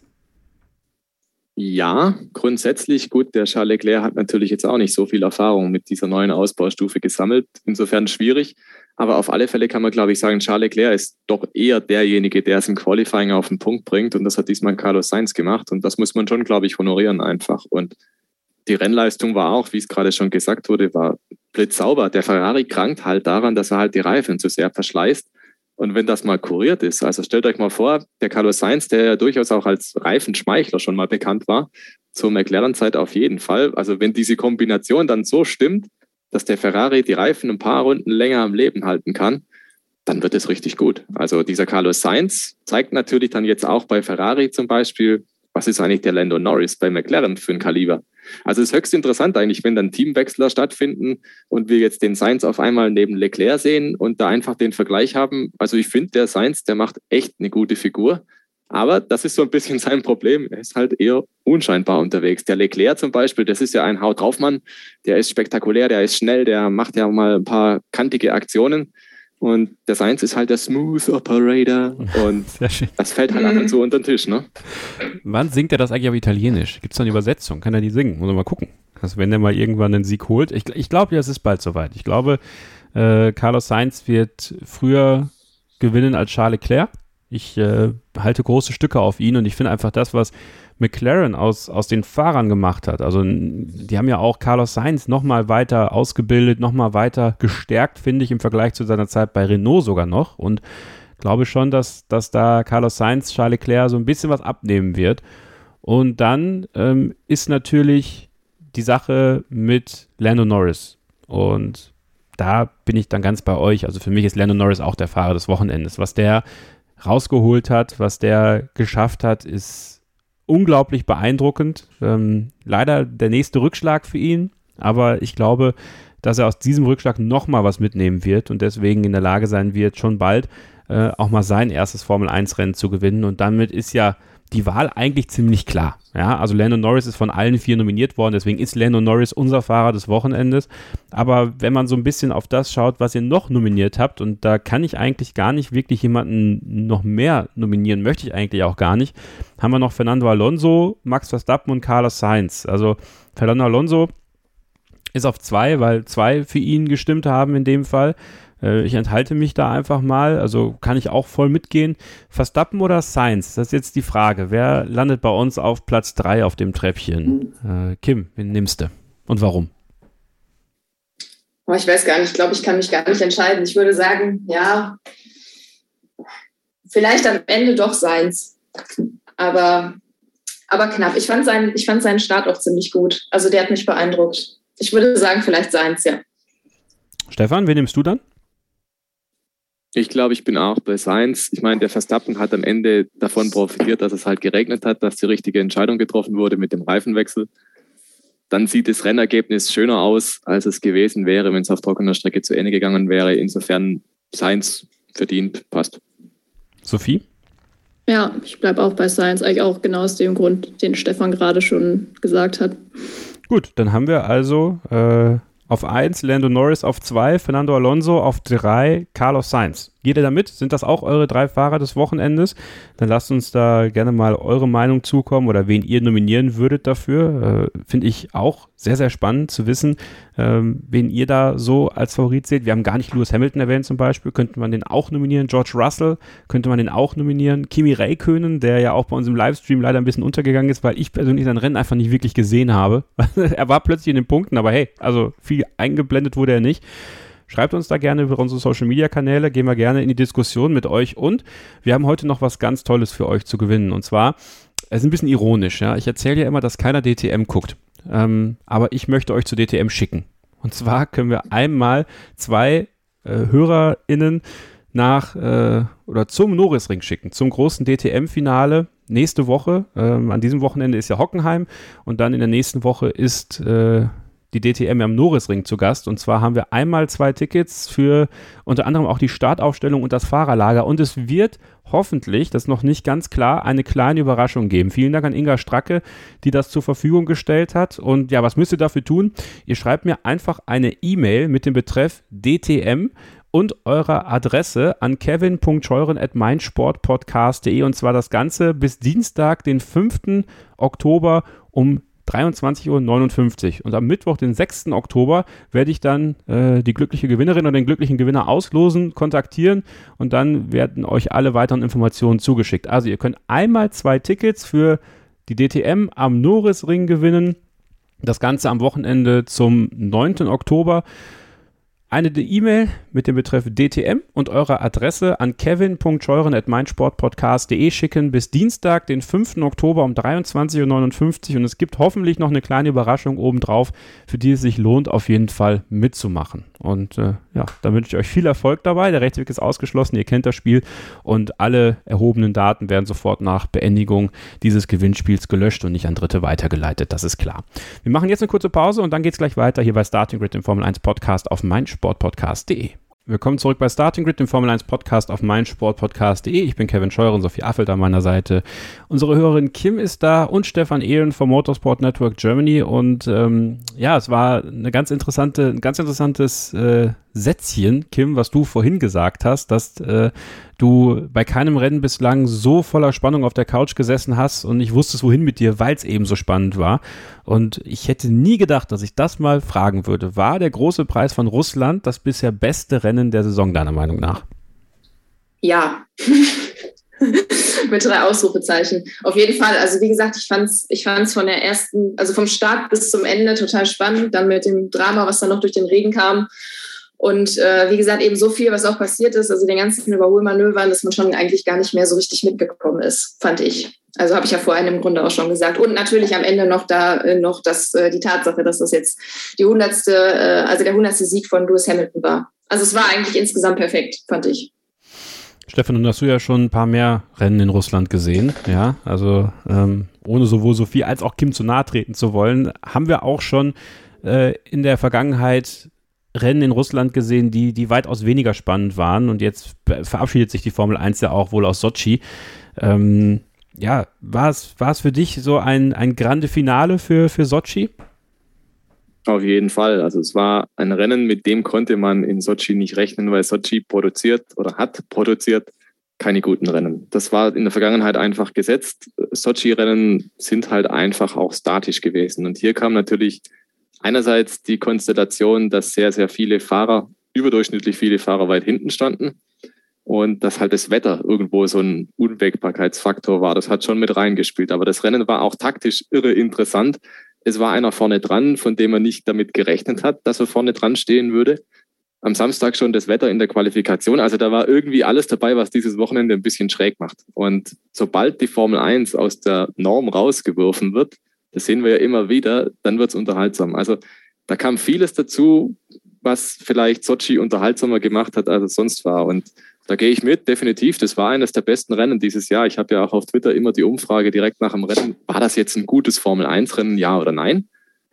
Ja, grundsätzlich gut. Der Charles Leclerc hat natürlich jetzt auch nicht so viel Erfahrung mit dieser neuen Ausbaustufe gesammelt. Insofern schwierig. Aber auf alle Fälle kann man, glaube ich, sagen, Charles Leclerc ist doch eher derjenige, der es im Qualifying auf den Punkt bringt. Und das hat diesmal Carlos Sainz gemacht. Und das muss man schon, glaube ich, honorieren einfach. Und die Rennleistung war auch, wie es gerade schon gesagt wurde, war blitzsauber. Der Ferrari krankt halt daran, dass er halt die Reifen zu sehr verschleißt. Und wenn das mal kuriert ist, also stellt euch mal vor, der Carlos Sainz, der ja durchaus auch als Reifenschmeichler schon mal bekannt war, zur McLaren-Zeit auf jeden Fall. Also wenn diese Kombination dann so stimmt, dass der Ferrari die Reifen ein paar Runden länger am Leben halten kann, dann wird es richtig gut. Also dieser Carlos Sainz zeigt natürlich dann jetzt auch bei Ferrari zum Beispiel, was ist eigentlich der Lando Norris bei McLaren für ein Kaliber. Also es ist höchst interessant eigentlich, wenn dann Teamwechsler stattfinden und wir jetzt den Sainz auf einmal neben Leclerc sehen und da einfach den Vergleich haben. Also ich finde, der Sainz, der macht echt eine gute Figur. Aber das ist so ein bisschen sein Problem. Er ist halt eher unscheinbar unterwegs. Der Leclerc zum Beispiel, das ist ja ein Haut-drauf-Mann. Der ist spektakulär, der ist schnell, der macht ja mal ein paar kantige Aktionen. Und der Sainz ist halt der Smooth Operator. Und das fällt halt einfach so unter den Tisch, ne? Wann singt er das eigentlich auf Italienisch? Gibt es da eine Übersetzung? Kann er die singen? Muss man mal gucken. Also wenn er mal irgendwann einen Sieg holt. Ich, ich glaube ja, es ist bald soweit. Ich glaube, äh, Carlos Sainz wird früher gewinnen als Charles Leclerc. Ich äh, halte große Stücke auf ihn und ich finde einfach das, was McLaren aus, aus den Fahrern gemacht hat. Also die haben ja auch Carlos Sainz nochmal weiter ausgebildet, nochmal weiter gestärkt, finde ich, im Vergleich zu seiner Zeit bei Renault sogar noch. Und glaube schon, dass, dass da Carlos Sainz, Charles Leclerc so ein bisschen was abnehmen wird. Und dann ähm, ist natürlich die Sache mit Lando Norris. Und da bin ich dann ganz bei euch. Also für mich ist Lando Norris auch der Fahrer des Wochenendes. Was der rausgeholt hat, was der geschafft hat, ist unglaublich beeindruckend. Ähm, leider der nächste Rückschlag für ihn, aber ich glaube, dass er aus diesem Rückschlag nochmal was mitnehmen wird und deswegen in der Lage sein wird, schon bald äh, auch mal sein erstes Formel eins Rennen zu gewinnen und damit ist ja die Wahl eigentlich ziemlich klar. Ja, also Lando Norris ist von allen vier nominiert worden, deswegen ist Lando Norris unser Fahrer des Wochenendes. Aber wenn man so ein bisschen auf das schaut, was ihr noch nominiert habt, und da kann ich eigentlich gar nicht wirklich jemanden noch mehr nominieren, möchte ich eigentlich auch gar nicht, haben wir noch Fernando Alonso, Max Verstappen und Carlos Sainz. Also Fernando Alonso ist auf zwei, weil zwei für ihn gestimmt haben in dem Fall. Ich enthalte mich da einfach mal, also kann ich auch voll mitgehen. Verstappen oder Sainz? Das ist jetzt die Frage. Wer landet bei uns auf Platz drei auf dem Treppchen? Äh, Kim, wen nimmst du und warum? Oh, ich weiß gar nicht, ich glaube, ich kann mich gar nicht entscheiden. Ich würde sagen, ja, vielleicht am Ende doch Sainz. Aber, aber knapp. Ich fand, seinen, ich fand seinen Start auch ziemlich gut. Also der hat mich beeindruckt. Ich würde sagen, vielleicht Sainz, ja. Stefan, wen nimmst du dann? Ich glaube, ich bin auch bei Sainz. Ich meine, der Verstappen hat am Ende davon profitiert, dass es halt geregnet hat, dass die richtige Entscheidung getroffen wurde mit dem Reifenwechsel. dann sieht das Rennergebnis schöner aus, als es gewesen wäre, wenn es auf trockener Strecke zu Ende gegangen wäre. Insofern Sainz verdient, passt. Sophie? Ja, ich bleibe auch bei Sainz, eigentlich auch genau aus dem Grund, den Stefan gerade schon gesagt hat. Gut, dann haben wir also äh, auf eins Lando Norris, auf zwei Fernando Alonso, auf drei Carlos Sainz. Geht ihr damit? Sind das auch eure drei Fahrer des Wochenendes? Dann lasst uns da gerne mal eure Meinung zukommen oder wen ihr nominieren würdet dafür. Äh, Finde ich auch sehr, sehr spannend zu wissen, ähm, wen ihr da so als Favorit seht. Wir haben gar nicht Lewis Hamilton erwähnt zum Beispiel. Könnte man den auch nominieren? George Russell könnte man den auch nominieren? Kimi Räikkönen, der ja auch bei uns im Livestream leider ein bisschen untergegangen ist, weil ich persönlich sein Rennen einfach nicht wirklich gesehen habe. Er war plötzlich in den Punkten, aber hey, also viel eingeblendet wurde er nicht. Schreibt uns da gerne über unsere Social-Media-Kanäle, gehen wir gerne in die Diskussion mit euch und wir haben heute noch was ganz Tolles für euch zu gewinnen und zwar, es ist ein bisschen ironisch, ja, ich erzähle ja immer, dass keiner D T M guckt, ähm, aber ich möchte euch zu D T M schicken und zwar können wir einmal zwei äh, HörerInnen nach äh, oder zum Norrisring schicken, zum großen D T M-Finale nächste Woche, ähm, an diesem Wochenende ist ja Hockenheim und dann in der nächsten Woche ist äh, die D T M am Norrisring zu Gast und zwar haben wir einmal zwei Tickets für unter anderem auch die Startaufstellung und das Fahrerlager und es wird hoffentlich, das ist noch nicht ganz klar, eine kleine Überraschung geben. Vielen Dank an Inga Stracke, die das zur Verfügung gestellt hat und ja, was müsst ihr dafür tun? Ihr schreibt mir einfach eine E-Mail mit dem Betreff D T M und eurer Adresse an kevin punkt scheuren at meinsportpodcast punkt de und zwar das Ganze bis Dienstag, den fünften Oktober um dreiundzwanzig Uhr neunundfünfzig und am Mittwoch, den sechsten Oktober, werde ich dann äh, die glückliche Gewinnerin oder den glücklichen Gewinner auslosen, kontaktieren und dann werden euch alle weiteren Informationen zugeschickt. Also ihr könnt einmal zwei Tickets für die D T M am Norrisring gewinnen, das Ganze am Wochenende zum neunten Oktober. Eine E-Mail mit dem Betreff D T M und eurer Adresse an kevin punkt scheuren at meinsportpodcast punkt de schicken bis Dienstag, den fünften Oktober um dreiundzwanzig Uhr neunundfünfzig und es gibt hoffentlich noch eine kleine Überraschung obendrauf, für die es sich lohnt, auf jeden Fall mitzumachen. Und äh, ja, da wünsche ich euch viel Erfolg dabei. Der Rechtsweg ist ausgeschlossen, ihr kennt das Spiel und alle erhobenen Daten werden sofort nach Beendigung dieses Gewinnspiels gelöscht und nicht an Dritte weitergeleitet, das ist klar. Wir machen jetzt eine kurze Pause und dann geht es gleich weiter hier bei Starting Grid, dem Formel eins Podcast auf meinsportpodcast punkt de. Willkommen zurück bei Starting Grid, dem Formel eins Podcast auf meinsportpodcast punkt de. Ich bin Kevin Scheuren, Sophie Affelt an meiner Seite. Unsere Hörerin Kim ist da und Stefan Ehlen vom Motorsport Network Germany. Und ähm, ja, es war eine ganz interessante, ein ganz interessantes äh, Sätzchen, Kim, was du vorhin gesagt hast, dass äh, du bei keinem Rennen bislang so voller Spannung auf der Couch gesessen hast und nicht wusstest, wohin mit dir, weil es eben so spannend war. Und ich hätte nie gedacht, dass ich das mal fragen würde. War der große Preis von Russland das bisher beste Rennen der Saison, deiner Meinung nach? Ja. Mit drei Ausrufezeichen. Auf jeden Fall. Also wie gesagt, ich fand's, ich fand's von der ersten, also vom Start bis zum Ende total spannend. Dann mit dem Drama, was dann noch durch den Regen kam. Und äh, wie gesagt, eben so viel, was auch passiert ist, also den ganzen Überholmanövern, dass man schon eigentlich gar nicht mehr so richtig mitgekommen ist, fand ich. Also habe ich ja vorhin im Grunde auch schon gesagt. Und natürlich am Ende noch da äh, noch das, äh, die Tatsache, dass das jetzt die hundertste, äh, also der hundertste Sieg von Lewis Hamilton war. Also es war eigentlich insgesamt perfekt, fand ich. Stefan, nun hast du ja schon ein paar mehr Rennen in Russland gesehen, ja, also ähm, ohne sowohl Sophie als auch Kim zu nahe treten zu wollen, haben wir auch schon äh, in der Vergangenheit Rennen in Russland gesehen, die, die weitaus weniger spannend waren und jetzt verabschiedet sich die Formel eins ja auch wohl aus Sotschi. Ähm, ja, war es, war es für dich so ein, ein grande Finale für, für Sotschi? Auf jeden Fall. Also es war ein Rennen, mit dem konnte man in Sotschi nicht rechnen, weil Sotschi produziert oder hat produziert keine guten Rennen. Das war in der Vergangenheit einfach gesetzt. Sotschi-Rennen sind halt einfach auch statisch gewesen. Und hier kam natürlich einerseits die Konstellation, dass sehr, sehr viele Fahrer, überdurchschnittlich viele Fahrer weit hinten standen und dass halt das Wetter irgendwo so ein Unwägbarkeitsfaktor war. Das hat schon mit reingespielt. Aber das Rennen war auch taktisch irre interessant. Es war einer vorne dran, von dem man nicht damit gerechnet hat, dass er vorne dran stehen würde. Am Samstag schon das Wetter in der Qualifikation. Also da war irgendwie alles dabei, was dieses Wochenende ein bisschen schräg macht. Und sobald die Formel eins aus der Norm rausgeworfen wird, das sehen wir ja immer wieder, dann wird es unterhaltsam. Also da kam vieles dazu, was vielleicht Sotschi unterhaltsamer gemacht hat, als es sonst war. Und da gehe ich mit, definitiv. Das war eines der besten Rennen dieses Jahr. Ich habe ja auch auf Twitter immer die Umfrage direkt nach dem Rennen, war das jetzt ein gutes Formel eins Rennen, ja oder nein?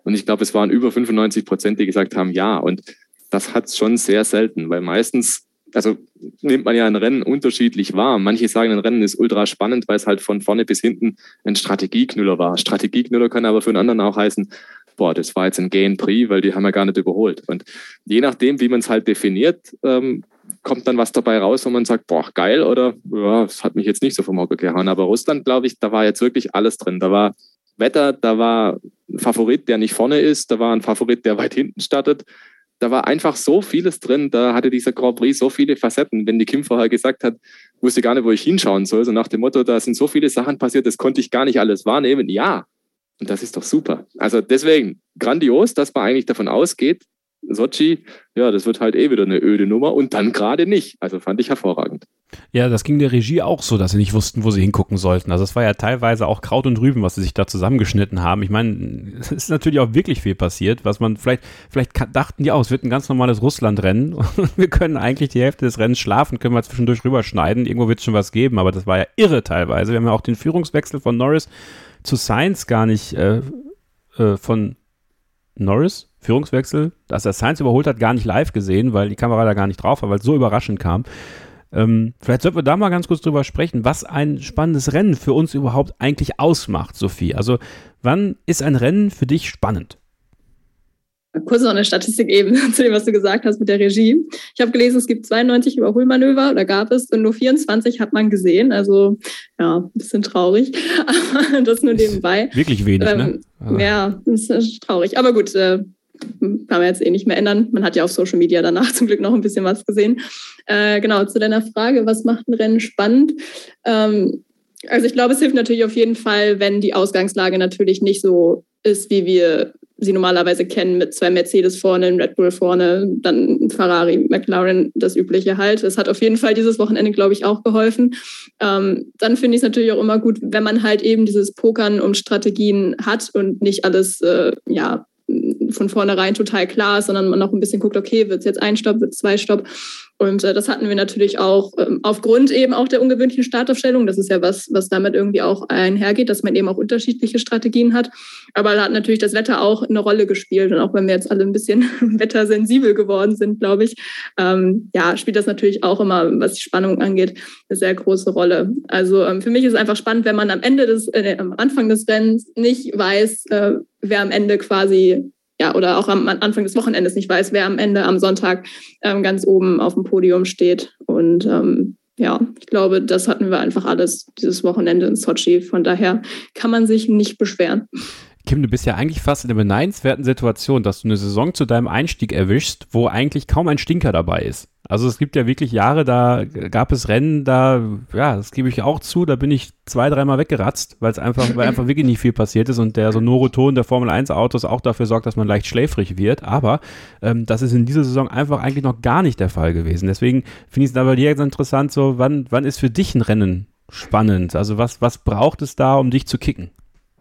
Und ich glaube, es waren über fünfundneunzig Prozent, die gesagt haben, ja. Und das hat es schon sehr selten, weil meistens, also nimmt man ja ein Rennen unterschiedlich wahr. Manche sagen, ein Rennen ist ultra spannend, weil es halt von vorne bis hinten ein Strategieknüller war. Strategieknüller kann aber für einen anderen auch heißen, boah, das war jetzt ein Grand Prix, weil die haben wir gar nicht überholt. Und je nachdem, wie man es halt definiert, ähm, kommt dann was dabei raus, wo man sagt, boah, geil, oder ja, das hat mich jetzt nicht so vom Hocker gehauen. Aber Russland, glaube ich, da war jetzt wirklich alles drin. Da war Wetter, da war ein Favorit, der nicht vorne ist, da war ein Favorit, der weit hinten startet. Da war einfach so vieles drin, da hatte dieser Grand Prix so viele Facetten. Wenn die Kim vorher gesagt hat, wusste gar nicht, wo ich hinschauen soll, so nach dem Motto, da sind so viele Sachen passiert, das konnte ich gar nicht alles wahrnehmen. Ja, und das ist doch super. Also deswegen grandios, dass man eigentlich davon ausgeht, Sochi, ja, das wird halt eh wieder eine öde Nummer und dann gerade nicht. Also fand ich hervorragend. Ja, das ging der Regie auch so, dass sie nicht wussten, wo sie hingucken sollten. Also es war ja teilweise auch Kraut und Rüben, was sie sich da zusammengeschnitten haben. Ich meine, es ist natürlich auch wirklich viel passiert, was man vielleicht, vielleicht dachten die auch, es wird ein ganz normales Russland-Rennen und wir können eigentlich die Hälfte des Rennens schlafen, können wir zwischendurch rüberschneiden, irgendwo wird es schon was geben, aber das war ja irre teilweise. Wir haben ja auch den Führungswechsel von Norris zu Sainz gar nicht äh, äh, von Norris, Führungswechsel, dass er Sainz überholt hat, gar nicht live gesehen, weil die Kamera da gar nicht drauf war, weil es so überraschend kam. Ähm, vielleicht sollten wir da mal ganz kurz drüber sprechen, was ein spannendes Rennen für uns überhaupt eigentlich ausmacht, Sophie. Also wann ist ein Rennen für dich spannend? Kurz noch eine Statistik eben zu dem, was du gesagt hast mit der Regie. Ich habe gelesen, es gibt zweiundneunzig Überholmanöver, oder gab es, und nur vierundzwanzig hat man gesehen. Also ja, ein bisschen traurig, aber das nur nebenbei. Wirklich wenig, ähm, ne? Also. Ja, das ist traurig. Aber gut, äh, kann man jetzt eh nicht mehr ändern. Man hat ja auf Social Media danach zum Glück noch ein bisschen was gesehen. Äh, genau, zu deiner Frage, was macht ein Rennen spannend? Ähm, also ich glaube, es hilft natürlich auf jeden Fall, wenn die Ausgangslage natürlich nicht so ist, wie wir sie normalerweise kennen, mit zwei Mercedes vorne, ein Red Bull vorne, dann Ferrari, McLaren, das Übliche halt. Das hat auf jeden Fall dieses Wochenende, glaube ich, auch geholfen. Ähm, dann finde ich es natürlich auch immer gut, wenn man halt eben dieses Pokern um Strategien hat und nicht alles, äh, ja, von vornherein total klar ist, sondern man noch ein bisschen guckt, okay, wird es jetzt ein Stopp, wird es zwei Stopp? Und äh, das hatten wir natürlich auch ähm, aufgrund eben auch der ungewöhnlichen Startaufstellung. Das ist ja was, was damit irgendwie auch einhergeht, dass man eben auch unterschiedliche Strategien hat. Aber da hat natürlich das Wetter auch eine Rolle gespielt. Und auch wenn wir jetzt alle ein bisschen wettersensibel geworden sind, glaube ich, ähm, ja, spielt das natürlich auch immer, was die Spannung angeht, eine sehr große Rolle. Also ähm, für mich ist es einfach spannend, wenn man am Ende des, äh, am Anfang des Rennens nicht weiß, äh, wer am Ende quasi, ja, oder auch am Anfang des Wochenendes nicht weiß, wer am Ende am Sonntag ähm, ganz oben auf dem Podium steht. Und ähm, ja, ich glaube, das hatten wir einfach alles dieses Wochenende in Sochi. Von daher kann man sich nicht beschweren. Kim, du bist ja eigentlich fast in der beneidenswerten Situation, dass du eine Saison zu deinem Einstieg erwischst, wo eigentlich kaum ein Stinker dabei ist. Also es gibt ja wirklich Jahre, da gab es Rennen, da, ja, das gebe ich auch zu, da bin ich zwei, dreimal weggeratzt, weil es einfach, weil einfach wirklich nicht viel passiert ist und der Sonoroton der Formel eins Autos auch dafür sorgt, dass man leicht schläfrig wird. Aber ähm, das ist in dieser Saison einfach eigentlich noch gar nicht der Fall gewesen. Deswegen finde ich es da bei dir jetzt interessant, so, wann, wann ist für dich ein Rennen spannend? Also was, was braucht es da, um dich zu kicken?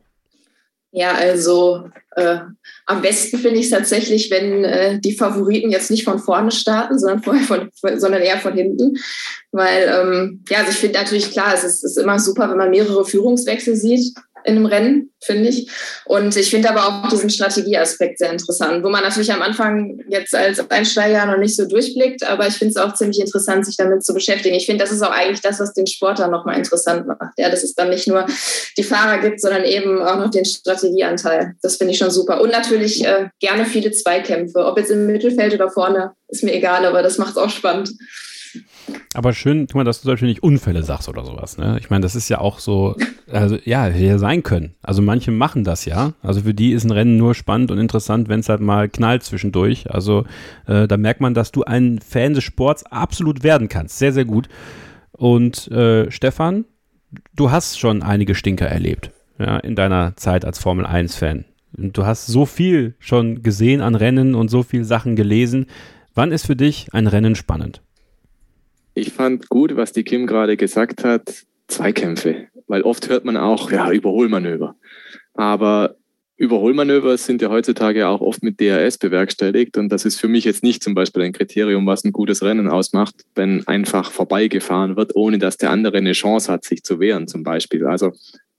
Ja, also äh, am besten finde ich es tatsächlich, wenn äh, die Favoriten jetzt nicht von vorne starten, sondern, vorher von, sondern eher von hinten. Weil, ähm, ja, also ich finde natürlich klar, es ist, ist immer super, wenn man mehrere Führungswechsel sieht in einem Rennen, finde ich. Und ich finde aber auch diesen Strategieaspekt sehr interessant, wo man natürlich am Anfang jetzt als Einsteiger noch nicht so durchblickt, aber ich finde es auch ziemlich interessant, sich damit zu beschäftigen. Ich finde, das ist auch eigentlich das, was den Sport dann nochmal interessant macht. Ja, dass es dann nicht nur die Fahrer gibt, sondern eben auch noch den Strategieanteil. Das finde ich schon super. Und natürlich äh, gerne viele Zweikämpfe. Ob jetzt im Mittelfeld oder vorne, ist mir egal, aber das macht es auch spannend. Aber schön, guck mal, dass du zum Beispiel nicht Unfälle sagst oder sowas, ne? Ich meine, das ist ja auch so, also ja, hätte ja sein können. Also manche machen das ja. Also für die ist ein Rennen nur spannend und interessant, wenn es halt mal knallt zwischendurch. Also äh, da merkt man, dass du ein Fan des Sports absolut werden kannst. Sehr, sehr gut. Und äh, Stefan, du hast schon einige Stinker erlebt, ja, in deiner Zeit als Formel eins Fan. Und du hast so viel schon gesehen an Rennen und so viel Sachen gelesen. Wann ist für dich ein Rennen spannend? Ich fand gut, was die Kim gerade gesagt hat, Zweikämpfe. Weil oft hört man auch, ja, Überholmanöver. Aber Überholmanöver sind ja heutzutage auch oft mit D R S bewerkstelligt. Und das ist für mich jetzt nicht zum Beispiel ein Kriterium, was ein gutes Rennen ausmacht, wenn einfach vorbeigefahren wird, ohne dass der andere eine Chance hat, sich zu wehren zum Beispiel. Also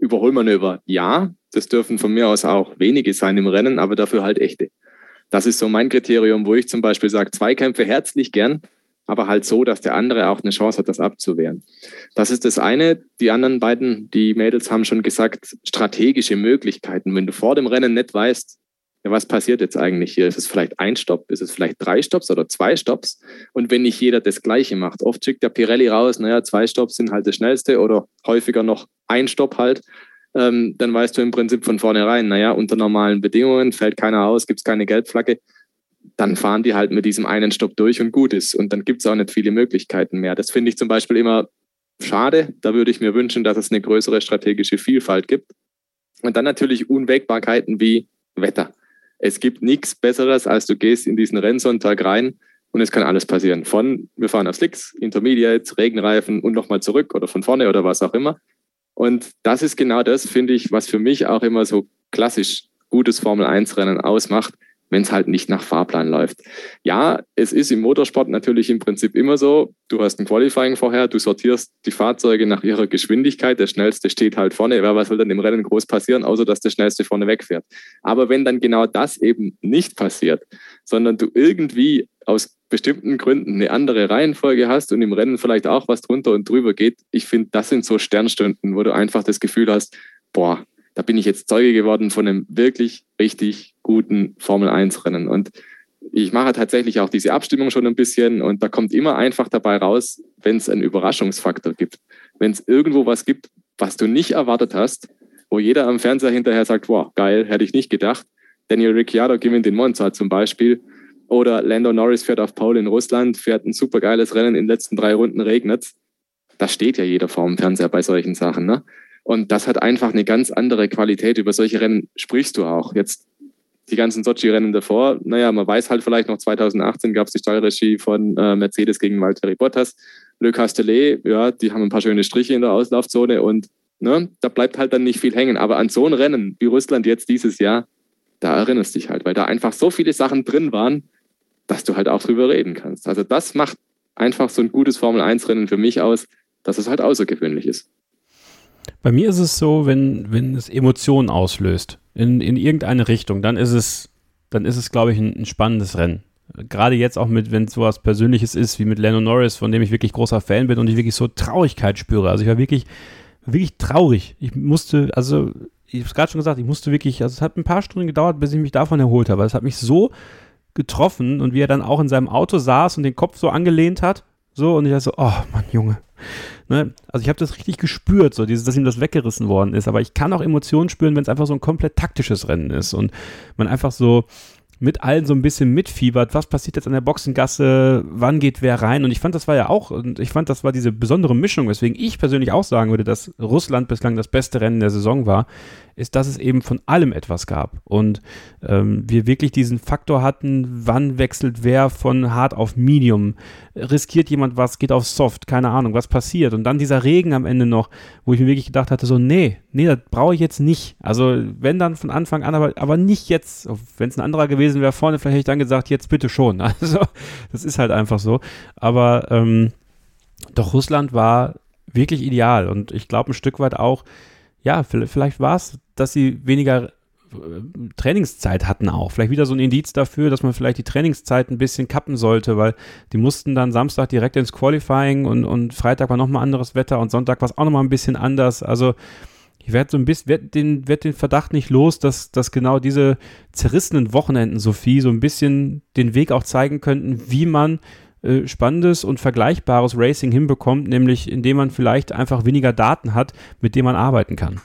Überholmanöver, ja, das dürfen von mir aus auch wenige sein im Rennen, aber dafür halt echte. Das ist so mein Kriterium, wo ich zum Beispiel sage, Zweikämpfe herzlich gern, aber halt so, dass der andere auch eine Chance hat, das abzuwehren. Das ist das eine. Die anderen beiden, die Mädels haben schon gesagt, strategische Möglichkeiten. Wenn du vor dem Rennen nicht weißt, ja, was passiert jetzt eigentlich hier? Ist es vielleicht ein Stopp? Ist es vielleicht drei Stopps oder zwei Stopps? Und wenn nicht jeder das Gleiche macht, oft schickt der Pirelli raus, naja, zwei Stopps sind halt das Schnellste oder häufiger noch ein Stopp halt, ähm, dann weißt du im Prinzip von vornherein, naja, unter normalen Bedingungen fällt keiner aus, gibt es keine Gelbflagge, dann fahren die halt mit diesem einen Stopp durch und gut ist. Und dann gibt es auch nicht viele Möglichkeiten mehr. Das finde ich zum Beispiel immer schade. Da würde ich mir wünschen, dass es eine größere strategische Vielfalt gibt. Und dann natürlich Unwägbarkeiten wie Wetter. Es gibt nichts Besseres, als du gehst in diesen Rennsonntag rein und es kann alles passieren. Von, wir fahren auf Slicks, Intermediates, Regenreifen und nochmal zurück oder von vorne oder was auch immer. Und das ist genau das, finde ich, was für mich auch immer so klassisch gutes Formel eins Rennen ausmacht, wenn es halt nicht nach Fahrplan läuft. Ja, es ist im Motorsport natürlich im Prinzip immer so, du hast ein Qualifying vorher, du sortierst die Fahrzeuge nach ihrer Geschwindigkeit, der Schnellste steht halt vorne, ja, was soll dann im Rennen groß passieren, außer dass der Schnellste vorne wegfährt. Aber wenn dann genau das eben nicht passiert, sondern du irgendwie aus bestimmten Gründen eine andere Reihenfolge hast und im Rennen vielleicht auch was drunter und drüber geht, ich finde, das sind so Sternstunden, wo du einfach das Gefühl hast, boah, da bin ich jetzt Zeuge geworden von einem wirklich richtig guten Formel eins Rennen. Und ich mache tatsächlich auch diese Abstimmung schon ein bisschen und da kommt immer einfach dabei raus, wenn es einen Überraschungsfaktor gibt. Wenn es irgendwo was gibt, was du nicht erwartet hast, wo jeder am Fernseher hinterher sagt, wow, geil, hätte ich nicht gedacht. Daniel Ricciardo gewinnt in Monza zum Beispiel. Oder Lando Norris fährt auf Pole in Russland, fährt ein super geiles Rennen, in den letzten drei Runden regnet es. Da steht ja jeder vor dem Fernseher bei solchen Sachen, ne? Und das hat einfach eine ganz andere Qualität. Über solche Rennen sprichst du auch. Jetzt die ganzen Sochi-Rennen davor, naja, man weiß halt vielleicht noch, zwanzig achtzehn gab es die Stallregie von äh, Mercedes gegen Valtteri Bottas. Le Castellet, ja, die haben ein paar schöne Striche in der Auslaufzone und ne, da bleibt halt dann nicht viel hängen. Aber an so ein Rennen wie Russland jetzt dieses Jahr, da erinnerst du dich halt, weil da einfach so viele Sachen drin waren, dass du halt auch drüber reden kannst. Also das macht einfach so ein gutes Formel eins Rennen für mich aus, dass es halt außergewöhnlich ist. Bei mir ist es so, wenn, wenn es Emotionen auslöst, in, in irgendeine Richtung, dann ist es, dann ist es, glaube ich, ein, ein spannendes Rennen. Gerade jetzt auch mit, wenn es sowas Persönliches ist, wie mit Lando Norris, von dem ich wirklich großer Fan bin und ich wirklich so Traurigkeit spüre. Also ich war wirklich, wirklich traurig. Ich musste, also, ich habe es gerade schon gesagt, ich musste wirklich, also es hat ein paar Stunden gedauert, bis ich mich davon erholt habe. Es hat mich so getroffen und wie er dann auch in seinem Auto saß und den Kopf so angelehnt hat, so, und ich dachte so, oh Mann, Junge. Ne? Also ich habe das richtig gespürt, so dieses, dass ihm das weggerissen worden ist, aber ich kann auch Emotionen spüren, wenn es einfach so ein komplett taktisches Rennen ist und man einfach so mit allen so ein bisschen mitfiebert, was passiert jetzt an der Boxengasse, wann geht wer rein, und ich fand, das war ja auch, und ich fand, das war diese besondere Mischung, weswegen ich persönlich auch sagen würde, dass Russland bislang das beste Rennen der Saison war, ist, dass es eben von allem etwas gab und ähm, wir wirklich diesen Faktor hatten, wann wechselt wer von hart auf medium, riskiert jemand was, geht auf soft, keine Ahnung, was passiert, und dann dieser Regen am Ende noch, wo ich mir wirklich gedacht hatte, so nee, nee, das brauche ich jetzt nicht, also wenn dann von Anfang an, aber, aber nicht jetzt, wenn es ein anderer gewesen wäre vorne, vielleicht hätte ich dann gesagt, jetzt bitte schon, also das ist halt einfach so, aber ähm, doch Russland war wirklich ideal und ich glaube ein Stück weit auch, ja, vielleicht war es, dass sie weniger äh, Trainingszeit hatten auch. Vielleicht wieder so ein Indiz dafür, dass man vielleicht die Trainingszeit ein bisschen kappen sollte, weil die mussten dann Samstag direkt ins Qualifying und, und Freitag war nochmal anderes Wetter und Sonntag war es auch nochmal ein bisschen anders. Also ich werde so ein bisschen, werd den, werd den Verdacht nicht los, dass, dass genau diese zerrissenen Wochenenden, Sophie, so ein bisschen den Weg auch zeigen könnten, wie man äh, spannendes und vergleichbares Racing hinbekommt, nämlich indem man vielleicht einfach weniger Daten hat, mit denen man arbeiten kann.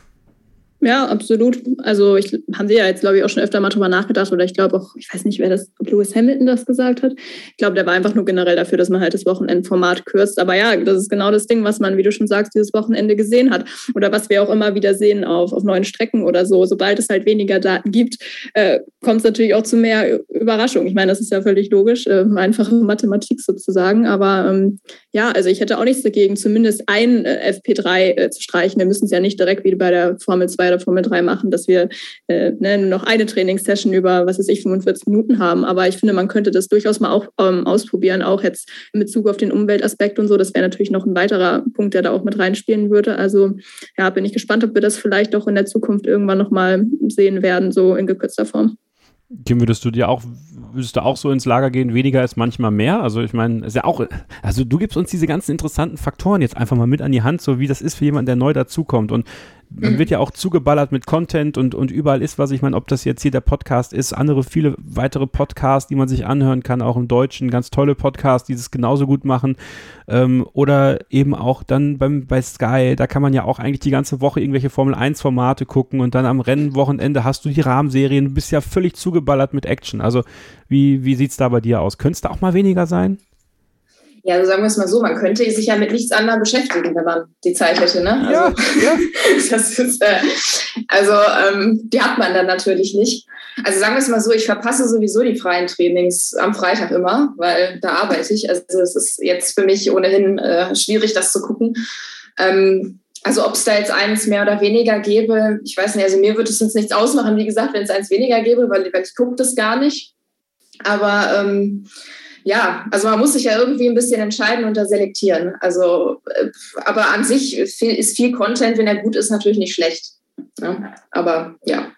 Ja, absolut. Also ich haben sie ja jetzt, glaube ich, auch schon öfter mal drüber nachgedacht, oder ich glaube auch, ich weiß nicht, wer das, ob Lewis Hamilton das gesagt hat. Ich glaube, der war einfach nur generell dafür, dass man halt das Wochenendformat kürzt. Aber ja, das ist genau das Ding, was man, wie du schon sagst, dieses Wochenende gesehen hat. Oder was wir auch immer wieder sehen auf, auf neuen Strecken oder so. Sobald es halt weniger Daten gibt, äh, kommt es natürlich auch zu mehr Überraschung. Ich meine, das ist ja völlig logisch, äh, einfache Mathematik sozusagen. Aber ähm, ja, also ich hätte auch nichts dagegen, zumindest ein äh, F P drei äh, zu streichen. Wir müssen es ja nicht direkt wie bei der Formel zwei oder Formel drei machen, dass wir äh, ne, nur noch eine Trainingssession über, was weiß ich, fünfundvierzig Minuten haben. Aber ich finde, man könnte das durchaus mal auch ähm, ausprobieren, auch jetzt in Bezug auf den Umweltaspekt und so. Das wäre natürlich noch ein weiterer Punkt, der da auch mit reinspielen würde. Also ja, bin ich gespannt, ob wir das vielleicht auch in der Zukunft irgendwann nochmal sehen werden, so in gekürzter Form. Kim, würdest du dir auch, würdest du auch so ins Lager gehen, weniger ist manchmal mehr? Also ich meine, ist ja auch, also du gibst uns diese ganzen interessanten Faktoren jetzt einfach mal mit an die Hand, so wie das ist für jemanden, der neu dazukommt. Und man mhm. wird ja auch zugeballert mit Content und, und überall ist was. Ich meine, ob das jetzt hier der Podcast ist, andere, viele weitere Podcasts, die man sich anhören kann, auch im Deutschen, ganz tolle Podcasts, die das genauso gut machen. Ähm, oder eben auch dann beim, bei Sky, da kann man ja auch eigentlich die ganze Woche irgendwelche Formel eins Formate gucken und dann am Rennwochenende hast du die Rahmenserien, du bist ja völlig zugeballert mit Action. Also wie, wie sieht es da bei dir aus? Könnte es da auch mal weniger sein? Ja, also sagen wir es mal so, man könnte sich ja mit nichts anderem beschäftigen, wenn man die Zeit hätte, ne? Ja, also, ja. das ist, äh, also ähm, die hat man dann natürlich nicht. Also sagen wir es mal so, ich verpasse sowieso die freien Trainings am Freitag immer, weil da arbeite ich. Also es ist jetzt für mich ohnehin äh, schwierig, das zu gucken. Ähm, also ob es da jetzt eins mehr oder weniger gäbe, ich weiß nicht, also mir würde es jetzt nichts ausmachen, wie gesagt, wenn es eins weniger gäbe, weil, weil ich gucke das gar nicht. Aber ähm, ja, also man muss sich ja irgendwie ein bisschen entscheiden und da selektieren. Also, aber an sich ist viel Content, wenn er gut ist, natürlich nicht schlecht. Ja, aber ja.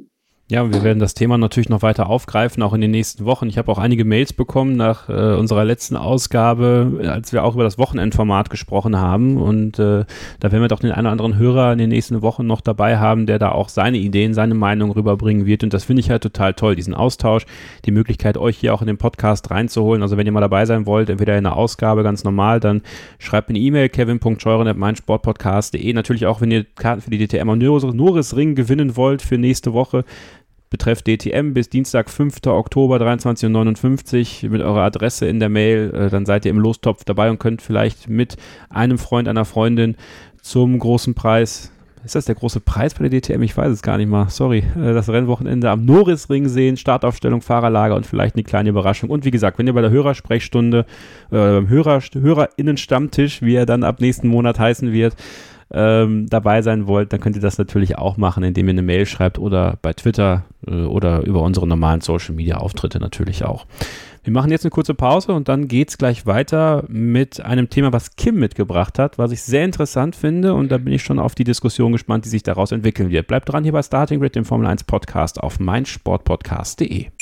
Ja, wir werden das Thema natürlich noch weiter aufgreifen, auch in den nächsten Wochen. Ich habe auch einige Mails bekommen nach äh, unserer letzten Ausgabe, als wir auch über das Wochenendformat gesprochen haben. Und äh, da werden wir doch den einen oder anderen Hörer in den nächsten Wochen noch dabei haben, der da auch seine Ideen, seine Meinung rüberbringen wird. Und das finde ich halt total toll, diesen Austausch, die Möglichkeit, euch hier auch in den Podcast reinzuholen. Also wenn ihr mal dabei sein wollt, entweder in der Ausgabe ganz normal, dann schreibt eine E-Mail, kevin punkt scheuren at meinsportpodcast punkt de. Natürlich auch, wenn ihr Karten für die D T M und Norisring gewinnen wollt für nächste Woche. Betreff D T M bis Dienstag, fünfter Oktober, dreiundzwanzig Uhr neunundfünfzig mit eurer Adresse in der Mail. Äh, dann seid ihr im Lostopf dabei und könnt vielleicht mit einem Freund, einer Freundin zum großen Preis, ist das der große Preis bei der D T M? Ich weiß es gar nicht mal, sorry, äh, das Rennwochenende am Norisring sehen, Startaufstellung, Fahrerlager und vielleicht eine kleine Überraschung. Und wie gesagt, wenn ihr bei der Hörersprechstunde, äh, beim Hörer, HörerInnen-Stammtisch, wie er dann ab nächsten Monat heißen wird, Ähm, dabei sein wollt, dann könnt ihr das natürlich auch machen, indem ihr eine Mail schreibt oder bei Twitter äh, oder über unsere normalen Social Media Auftritte natürlich auch. Wir machen jetzt eine kurze Pause und dann geht's gleich weiter mit einem Thema, was Kim mitgebracht hat, was ich sehr interessant finde und da bin ich schon auf die Diskussion gespannt, die sich daraus entwickeln wird. Bleibt dran hier bei Starting Grid, dem Formel eins Podcast auf meinsportpodcast punkt de.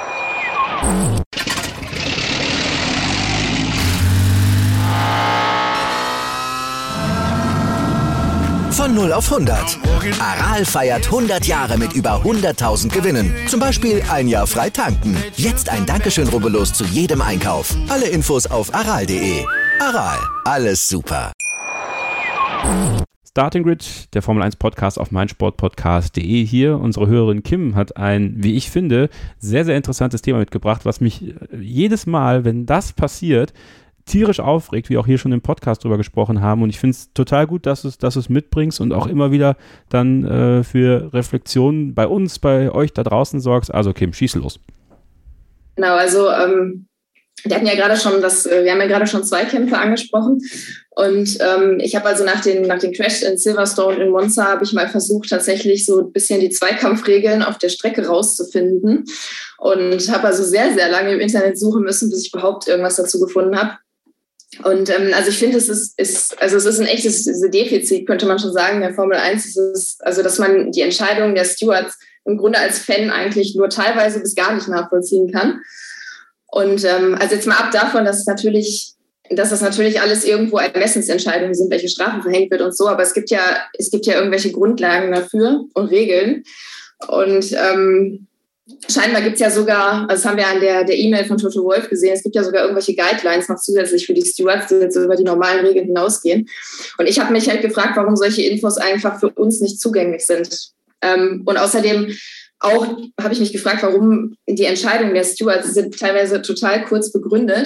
Von null auf hundert. Aral feiert hundert Jahre mit über hunderttausend Gewinnen. Zum Beispiel ein Jahr frei tanken. Jetzt ein Dankeschön, rubbellos zu jedem Einkauf. Alle Infos auf aral punkt de. Aral, alles super. Starting Grid, der Formel eins Podcast auf meinsportpodcast punkt de. Hier, unsere Hörerin Kim hat ein, wie ich finde, sehr, sehr interessantes Thema mitgebracht, was mich jedes Mal, wenn das passiert, tierisch aufregt, wie auch hier schon im Podcast drüber gesprochen haben. Und ich finde es total gut, dass du dass es mitbringst und auch immer wieder dann äh, für Reflexionen bei uns, bei euch da draußen sorgst. Also Kim, schieß los. Genau, also ähm, wir hatten ja gerade schon das, wir haben ja gerade schon Zweikämpfe angesprochen. Und ähm, ich habe also nach den, nach den Crash in Silverstone und in Monza habe ich mal versucht, tatsächlich so ein bisschen die Zweikampfregeln auf der Strecke rauszufinden. Und habe also sehr, sehr lange im Internet suchen müssen, bis ich überhaupt irgendwas dazu gefunden habe. Und ähm, also ich finde, es ist, ist, also es ist ein echtes Defizit, könnte man schon sagen, der Formel eins. Es ist, also dass man die Entscheidungen der Stewards im Grunde als Fan eigentlich nur teilweise bis gar nicht nachvollziehen kann. Und ähm, also jetzt mal ab davon, dass es natürlich, dass das natürlich alles irgendwo Ermessensentscheidungen sind, welche Strafe verhängt wird und so, aber es gibt ja, es gibt ja irgendwelche Grundlagen dafür und Regeln. Und ähm, scheinbar gibt es ja sogar, also das haben wir an der, der E-Mail von Toto Wolff gesehen, es gibt ja sogar irgendwelche Guidelines noch zusätzlich für die Stewards, die jetzt über die normalen Regeln hinausgehen. Und ich habe mich halt gefragt, warum solche Infos einfach für uns nicht zugänglich sind. Ähm, und außerdem auch habe ich mich gefragt, warum die Entscheidungen der Stewards sind teilweise total kurz begründet.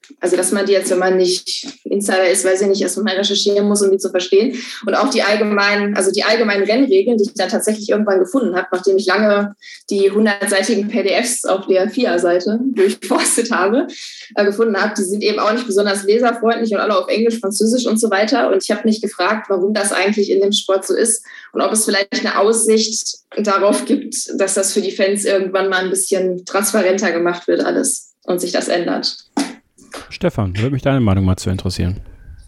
Also dass man die jetzt, wenn man nicht Insider ist, weiß ich nicht, erst mal recherchieren muss, um die zu verstehen. Und auch die allgemeinen, also die allgemeinen Rennregeln, die ich dann tatsächlich irgendwann gefunden habe, nachdem ich lange die hundertseitigen P D Fs auf der F I A-Seite durchforstet habe, äh, gefunden habe, die sind eben auch nicht besonders leserfreundlich und alle auf Englisch, Französisch und so weiter. Und ich habe mich gefragt, warum das eigentlich in dem Sport so ist und ob es vielleicht eine Aussicht darauf gibt, dass das für die Fans irgendwann mal ein bisschen transparenter gemacht wird alles und sich das ändert. Stefan, würde mich deine Meinung mal zu interessieren.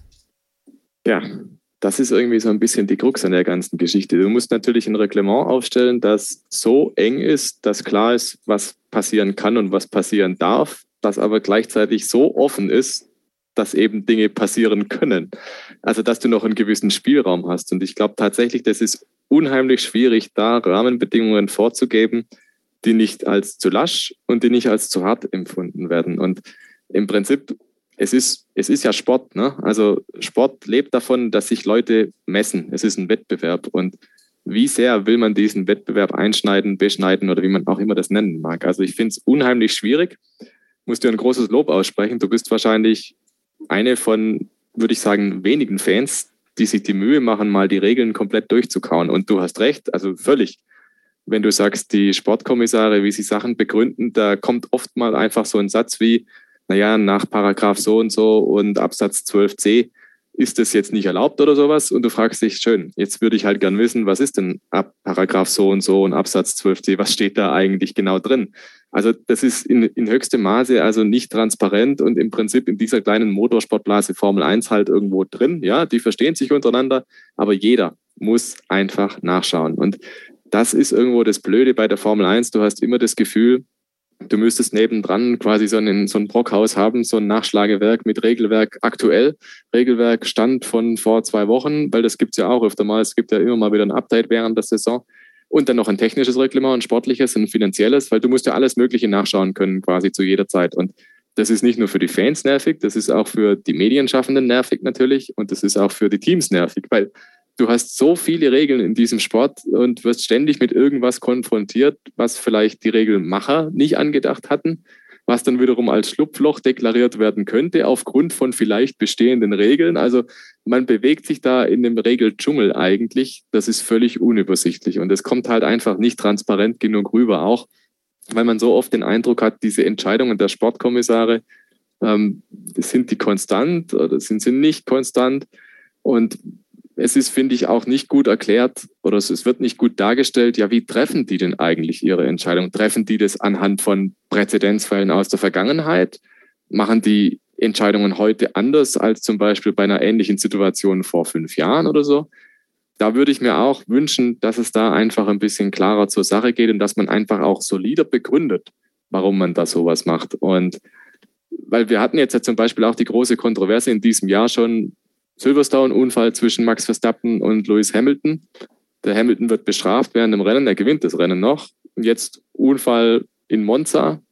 Ja, das ist irgendwie so ein bisschen die Krux an der ganzen Geschichte. Du musst natürlich ein Reglement aufstellen, das so eng ist, dass klar ist, was passieren kann und was passieren darf, das aber gleichzeitig so offen ist, dass eben Dinge passieren können. Also, dass du noch einen gewissen Spielraum hast. Und ich glaube tatsächlich, das ist unheimlich schwierig, da Rahmenbedingungen vorzugeben, die nicht als zu lasch und die nicht als zu hart empfunden werden. Und im Prinzip, es ist, es ist ja Sport, ne? Also Sport lebt davon, dass sich Leute messen. Es ist ein Wettbewerb. Und wie sehr will man diesen Wettbewerb einschneiden, beschneiden oder wie man auch immer das nennen mag? Also ich finde es unheimlich schwierig. Muss dir ein großes Lob aussprechen. Du bist wahrscheinlich eine von, würde ich sagen, wenigen Fans, die sich die Mühe machen, mal die Regeln komplett durchzukauen. Und du hast recht, also völlig. Wenn du sagst, die Sportkommissare, wie sie Sachen begründen, da kommt oft mal einfach so ein Satz wie, naja, nach Paragraph so und so und Absatz zwölf c ist das jetzt nicht erlaubt oder sowas. Und du fragst dich, schön, jetzt würde ich halt gern wissen, was ist denn ab Paragraph so und so und Absatz zwölf c, was steht da eigentlich genau drin? Also das ist in, in höchstem Maße also nicht transparent und im Prinzip in dieser kleinen Motorsportblase Formel eins halt irgendwo drin. Ja, die verstehen sich untereinander, aber jeder muss einfach nachschauen. Und das ist irgendwo das Blöde bei der Formel eins. Du hast immer das Gefühl, du müsstest nebendran quasi so, einen, so ein Brockhaus haben, so ein Nachschlagewerk mit Regelwerk aktuell. Regelwerk Stand von vor zwei Wochen, weil das gibt es ja auch öfter mal. Es gibt ja immer mal wieder ein Update während der Saison. Und dann noch ein technisches Reglement, ein sportliches, ein finanzielles, weil du musst ja alles Mögliche nachschauen können quasi zu jeder Zeit. Und das ist nicht nur für die Fans nervig, das ist auch für die Medienschaffenden nervig natürlich und das ist auch für die Teams nervig, weil du hast so viele Regeln in diesem Sport und wirst ständig mit irgendwas konfrontiert, was vielleicht die Regelmacher nicht angedacht hatten, was dann wiederum als Schlupfloch deklariert werden könnte aufgrund von vielleicht bestehenden Regeln. Also man bewegt sich da in dem Regeldschungel eigentlich. Das ist völlig unübersichtlich und es kommt halt einfach nicht transparent genug rüber, auch weil man so oft den Eindruck hat, diese Entscheidungen der Sportkommissare, ähm, sind die konstant oder sind sie nicht konstant? Und es ist, finde ich, auch nicht gut erklärt oder es wird nicht gut dargestellt, ja, wie treffen die denn eigentlich ihre Entscheidung? Treffen die das anhand von Präzedenzfällen aus der Vergangenheit? Machen die Entscheidungen heute anders als zum Beispiel bei einer ähnlichen Situation vor fünf Jahren oder so? Da würde ich mir auch wünschen, dass es da einfach ein bisschen klarer zur Sache geht und dass man einfach auch solider begründet, warum man da sowas macht. Und weil wir hatten jetzt ja zum Beispiel auch die große Kontroverse in diesem Jahr schon, Silverstone-Unfall zwischen Max Verstappen und Lewis Hamilton. Der Hamilton wird bestraft während dem Rennen, er gewinnt das Rennen noch. Und jetzt Unfall in Monza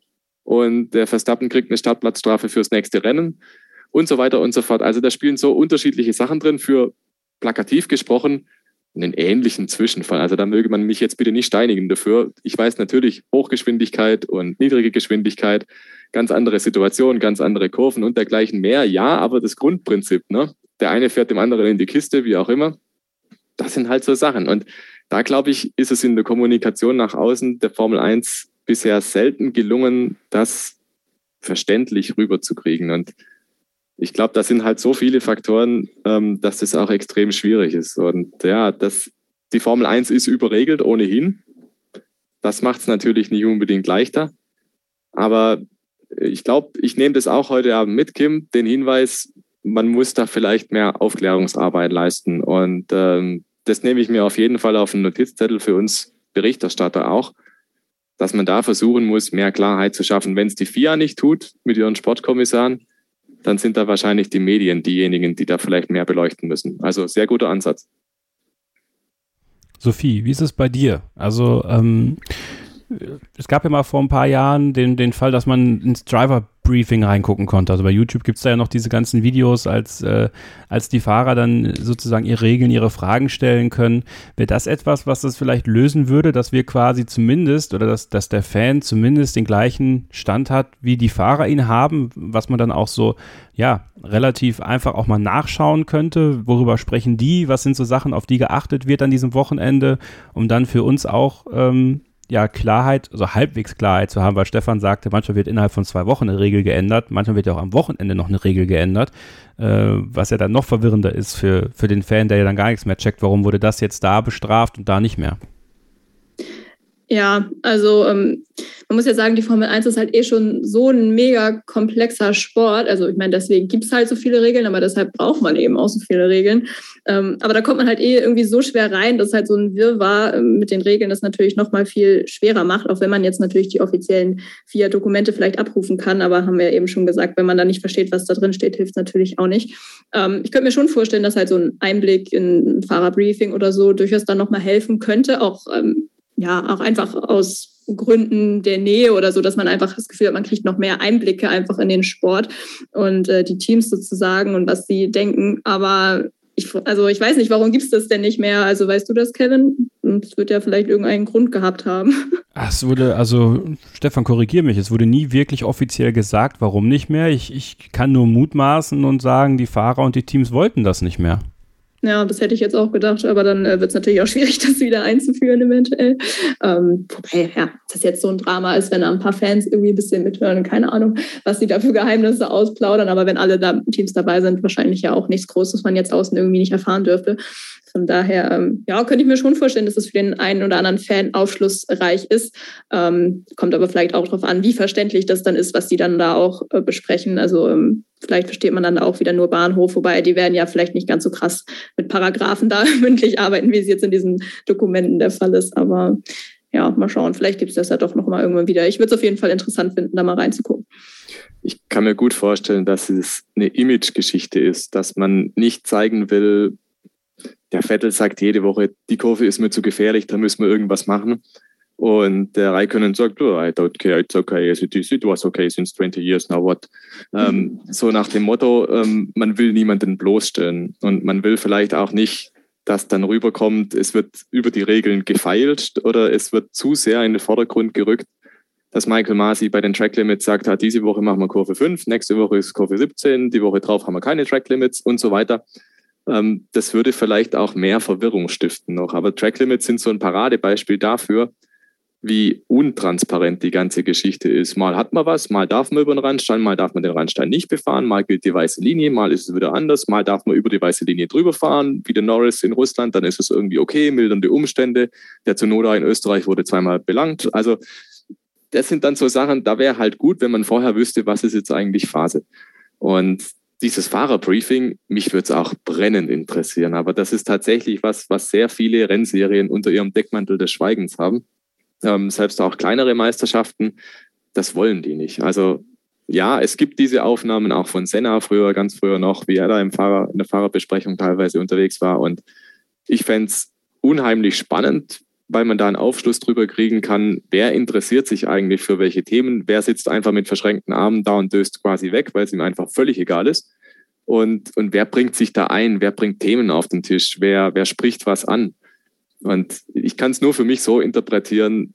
und der Verstappen kriegt eine Startplatzstrafe fürs nächste Rennen und so weiter und so fort. Also da spielen so unterschiedliche Sachen drin für, plakativ gesprochen, einen ähnlichen Zwischenfall. Also da möge man mich jetzt bitte nicht steinigen dafür. Ich weiß natürlich, Hochgeschwindigkeit und niedrige Geschwindigkeit, ganz andere Situationen, ganz andere Kurven und dergleichen mehr. Ja, aber das Grundprinzip, ne? Der eine fährt dem anderen in die Kiste, wie auch immer. Das sind halt so Sachen. Und da, glaube ich, ist es in der Kommunikation nach außen der Formel eins bisher selten gelungen, das verständlich rüberzukriegen. Und ich glaube, da sind halt so viele Faktoren, ähm, dass das auch extrem schwierig ist. Und ja, das, die Formel eins ist überregelt ohnehin. Das macht es natürlich nicht unbedingt leichter. Aber ich glaube, ich nehme das auch heute Abend mit, Kim, den Hinweis, man muss da vielleicht mehr Aufklärungsarbeit leisten. Und ähm, das nehme ich mir auf jeden Fall auf einen Notizzettel für uns Berichterstatter auch, dass man da versuchen muss, mehr Klarheit zu schaffen. Wenn es die F I A nicht tut mit ihren Sportkommissaren, dann sind da wahrscheinlich die Medien diejenigen, die da vielleicht mehr beleuchten müssen. Also sehr guter Ansatz. Sophie, wie ist es bei dir? Also ähm, es gab ja mal vor ein paar Jahren den, den Fall, dass man ins Driver Briefing reingucken konnte. Also bei YouTube gibt es da ja noch diese ganzen Videos, als, äh, als die Fahrer dann sozusagen ihre Regeln, ihre Fragen stellen können. Wäre das etwas, was das vielleicht lösen würde, dass wir quasi zumindest oder dass, dass der Fan zumindest den gleichen Stand hat, wie die Fahrer ihn haben, was man dann auch so, ja, relativ einfach auch mal nachschauen könnte, worüber sprechen die, was sind so Sachen, auf die geachtet wird an diesem Wochenende, um dann für uns auch ähm, ja, Klarheit, also halbwegs Klarheit zu haben, weil Stefan sagte, manchmal wird innerhalb von zwei Wochen eine Regel geändert, manchmal wird ja auch am Wochenende noch eine Regel geändert, äh, was ja dann noch verwirrender ist für, für den Fan, der ja dann gar nichts mehr checkt, warum wurde das jetzt da bestraft und da nicht mehr. Ja, also ähm, man muss ja sagen, die Formel eins ist halt eh schon so ein mega komplexer Sport. Also ich meine, deswegen gibt es halt so viele Regeln, aber deshalb braucht man eben auch so viele Regeln. Ähm, aber da kommt man halt eh irgendwie so schwer rein, dass halt so ein Wirrwarr ähm, mit den Regeln das natürlich nochmal viel schwerer macht, auch wenn man jetzt natürlich die offiziellen F I A-Dokumente vielleicht abrufen kann. Aber haben wir eben schon gesagt, wenn man da nicht versteht, was da drin steht, hilft es natürlich auch nicht. Ähm, ich könnte mir schon vorstellen, dass halt so ein Einblick in ein Fahrerbriefing oder so durchaus dann nochmal helfen könnte, auch ähm, ja, auch einfach aus Gründen der Nähe oder so, dass man einfach das Gefühl hat, man kriegt noch mehr Einblicke einfach in den Sport und äh, die Teams sozusagen und was sie denken. Aber ich, also ich weiß nicht, warum gibt es das denn nicht mehr? Also weißt du das, Kevin? Es wird ja vielleicht irgendeinen Grund gehabt haben. Es wurde, also Stefan, korrigier mich, es wurde nie wirklich offiziell gesagt, warum nicht mehr. Ich, ich kann nur mutmaßen und sagen, die Fahrer und die Teams wollten das nicht mehr. Ja, das hätte ich jetzt auch gedacht, aber dann äh, wird es natürlich auch schwierig, das wieder einzuführen eventuell. Ähm, wobei, ja, das jetzt so ein Drama ist, wenn da ein paar Fans irgendwie ein bisschen mithören, keine Ahnung, was sie da für Geheimnisse ausplaudern, aber wenn alle da Teams dabei sind, wahrscheinlich ja auch nichts Großes, was man jetzt außen irgendwie nicht erfahren dürfte. Von daher, ähm, ja, könnte ich mir schon vorstellen, dass das für den einen oder anderen Fan aufschlussreich ist. Ähm, kommt aber vielleicht auch darauf an, wie verständlich das dann ist, was die dann da auch äh, besprechen. Also ähm, vielleicht versteht man dann auch wieder nur Bahnhof, wobei die werden ja vielleicht nicht ganz so krass mit Paragraphen da mündlich arbeiten, wie es jetzt in diesen Dokumenten der Fall ist. Aber ja, mal schauen, vielleicht gibt es das ja doch nochmal irgendwann wieder. Ich würde es auf jeden Fall interessant finden, da mal reinzugucken. Ich kann mir gut vorstellen, dass es eine Image-Geschichte ist, dass man nicht zeigen will, der Vettel sagt jede Woche, die Kurve ist mir zu gefährlich, da müssen wir irgendwas machen. Und der Räikkönen sagt, oh, I don't care, it's okay, it, is, it was okay since twenty years, now what? Mhm. Ähm, so nach dem Motto, ähm, man will niemanden bloßstellen. Und man will vielleicht auch nicht, dass dann rüberkommt, es wird über die Regeln gefeilt oder es wird zu sehr in den Vordergrund gerückt, dass Michael Masi bei den Track Limits sagt, ah, diese Woche machen wir Kurve fünf, nächste Woche ist Kurve siebzehn, die Woche drauf haben wir keine Track Limits und so weiter. Das würde vielleicht auch mehr Verwirrung stiften noch. Aber Track Limits sind so ein Paradebeispiel dafür, wie untransparent die ganze Geschichte ist. Mal hat man was, mal darf man über den Randstein, mal darf man den Randstein nicht befahren, mal gilt die weiße Linie, mal ist es wieder anders, mal darf man über die weiße Linie drüber fahren, wie der Norris in Russland, dann ist es irgendwie okay, mildernde Umstände. Der Tsunoda in Österreich wurde zweimal belangt. Also das sind dann so Sachen, da wäre halt gut, wenn man vorher wüsste, was ist jetzt eigentlich Phase. Und dieses Fahrerbriefing, mich würde es auch brennend interessieren, aber das ist tatsächlich was, was sehr viele Rennserien unter ihrem Deckmantel des Schweigens haben. Ähm, selbst auch kleinere Meisterschaften, das wollen die nicht. Also ja, es gibt diese Aufnahmen auch von Senna früher, ganz früher noch, wie er da im Fahrer, in der Fahrerbesprechung teilweise unterwegs war. Und ich fände es unheimlich spannend, weil man da einen Aufschluss drüber kriegen kann, wer interessiert sich eigentlich für welche Themen, wer sitzt einfach mit verschränkten Armen da und döst quasi weg, weil es ihm einfach völlig egal ist. Und, und wer bringt sich da ein, wer bringt Themen auf den Tisch, wer, wer spricht was an. Und ich kann es nur für mich so interpretieren,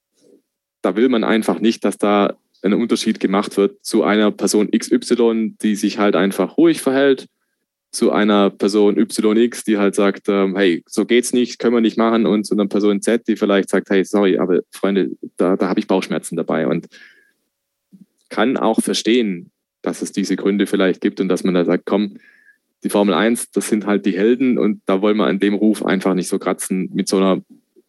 da will man einfach nicht, dass da ein Unterschied gemacht wird zu einer Person X Y, die sich halt einfach ruhig verhält, zu einer Person Y X, die halt sagt, ähm, hey, so geht's nicht, können wir nicht machen, und zu einer Person Z, die vielleicht sagt, hey, sorry, aber Freunde, da, da habe ich Bauchschmerzen dabei, und kann auch verstehen, dass es diese Gründe vielleicht gibt und dass man da sagt, komm, die Formel eins, das sind halt die Helden, und da wollen wir an dem Ruf einfach nicht so kratzen mit so einer,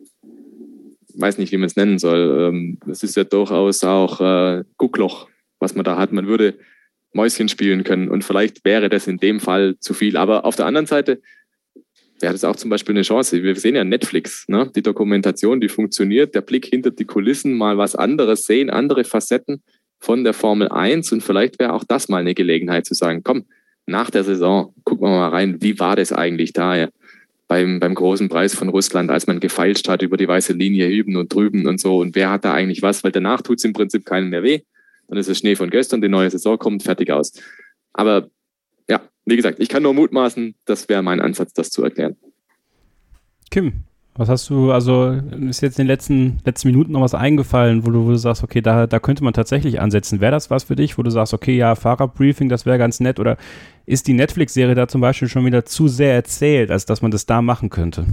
weiß nicht, wie man es nennen soll. Ähm, das ist ja durchaus auch äh, Guckloch, was man da hat. Man würde Mäuschen spielen können, und vielleicht wäre das in dem Fall zu viel. Aber auf der anderen Seite wäre das auch zum Beispiel eine Chance. Wir sehen ja Netflix, ne? Die Dokumentation, die funktioniert, der Blick hinter die Kulissen, mal was anderes sehen, andere Facetten von der Formel eins, und vielleicht wäre auch das mal eine Gelegenheit zu sagen, komm, nach der Saison gucken wir mal rein, wie war das eigentlich da ja? beim, beim großen Preis von Russland, als man gefeilscht hat über die weiße Linie hüben und drüben und so, und wer hat da eigentlich was, weil danach tut es im Prinzip keinem mehr weh. dann ist es Schnee von gestern, die neue Saison kommt, fertig aus. Aber ja, wie gesagt, ich kann nur mutmaßen, das wäre mein Ansatz, das zu erklären. Kim, was hast du, also ist jetzt in den letzten, letzten Minuten noch was eingefallen, wo du, wo du sagst, okay, da, da könnte man tatsächlich ansetzen. Wäre das was für dich, wo du sagst, okay, ja, Fahrerbriefing, das wäre ganz nett, oder ist die Netflix-Serie da zum Beispiel schon wieder zu sehr erzählt, als dass man das da machen könnte?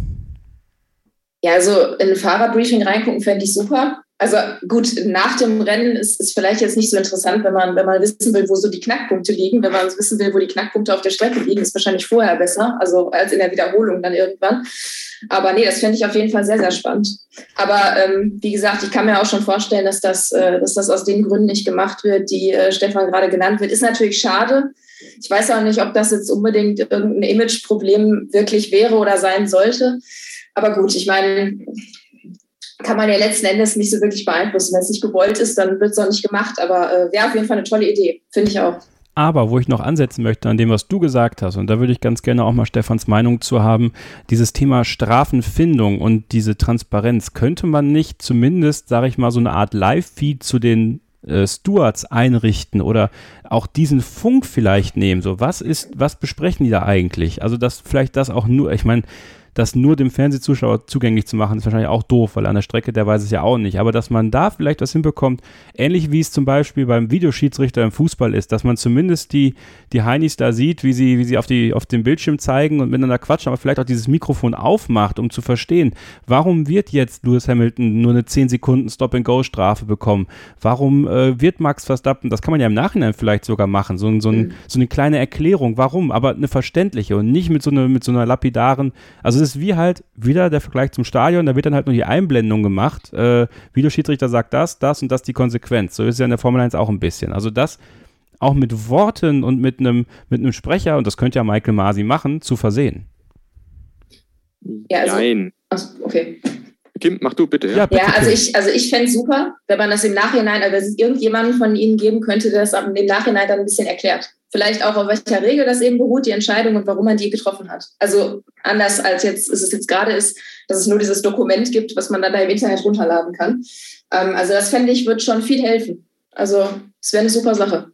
Ja, also in ein Fahrerbriefing reingucken fände ich super. Also gut, nach dem Rennen ist es vielleicht jetzt nicht so interessant, wenn man, wenn man wissen will, wo so die Knackpunkte liegen. Wenn man wissen will, wo die Knackpunkte auf der Strecke liegen, ist wahrscheinlich vorher besser, also als in der Wiederholung dann irgendwann. Aber nee, das fände ich auf jeden Fall sehr, sehr spannend. Aber ähm, wie gesagt, ich kann mir auch schon vorstellen, dass das, äh, dass das aus den Gründen nicht gemacht wird, die äh, Stefan gerade genannt wird. Ist natürlich schade. Ich weiß auch nicht, ob das jetzt unbedingt irgendein Imageproblem wirklich wäre oder sein sollte. Aber gut, ich meine, kann man ja letzten Endes nicht so wirklich beeinflussen. Wenn es nicht gewollt ist, dann wird es auch nicht gemacht. Aber äh, wäre auf jeden Fall eine tolle Idee, finde ich auch. Aber wo ich noch ansetzen möchte an dem, was du gesagt hast, und da würde ich ganz gerne auch mal Stefans Meinung zu haben, dieses Thema Strafenfindung und diese Transparenz, könnte man nicht zumindest, sage ich mal, so eine Art Live-Feed zu den äh, Stewards einrichten oder auch diesen Funk vielleicht nehmen? So, was ist, was besprechen die da eigentlich? Also, dass vielleicht das auch nur, ich meine, das nur dem Fernsehzuschauer zugänglich zu machen, ist wahrscheinlich auch doof, weil an der Strecke, der weiß es ja auch nicht. Aber dass man da vielleicht was hinbekommt, ähnlich wie es zum Beispiel beim Videoschiedsrichter im Fußball ist, dass man zumindest die, die Heinis da sieht, wie sie, wie sie auf, die, auf dem Bildschirm zeigen und miteinander quatschen, aber vielleicht auch dieses Mikrofon aufmacht, um zu verstehen, warum wird jetzt Lewis Hamilton nur eine zehn Sekunden Stop-and-Go-Strafe bekommen? Warum äh, wird Max Verstappen, das kann man ja im Nachhinein vielleicht sogar machen, so, so, ein, so eine kleine Erklärung, warum, aber eine verständliche und nicht mit so, eine, mit so einer lapidaren, also es ist wie halt wieder der Vergleich zum Stadion, da wird dann halt nur die Einblendung gemacht, äh, Videoschiedsrichter sagt das, das und das die Konsequenz. So ist es ja in der Formel eins auch ein bisschen. Also das auch mit Worten und mit einem mit einem Sprecher, und das könnte ja Michael Masi machen, zu versehen. Ja, also, Nein. Ach, okay. Kim, mach du bitte. Ja, ja, bitte, ja also ich, also ich fände es super, wenn man das im Nachhinein, also es irgendjemanden von Ihnen geben könnte, der das im Nachhinein dann ein bisschen erklärt. Vielleicht auch, auf welcher Regel das eben beruht, die Entscheidung und warum man die getroffen hat. Also anders als jetzt, ist es jetzt gerade ist, dass es nur dieses Dokument gibt, was man dann da im Internet runterladen kann. Ähm, also das fände ich, wird schon viel helfen. Also es wäre eine super Sache.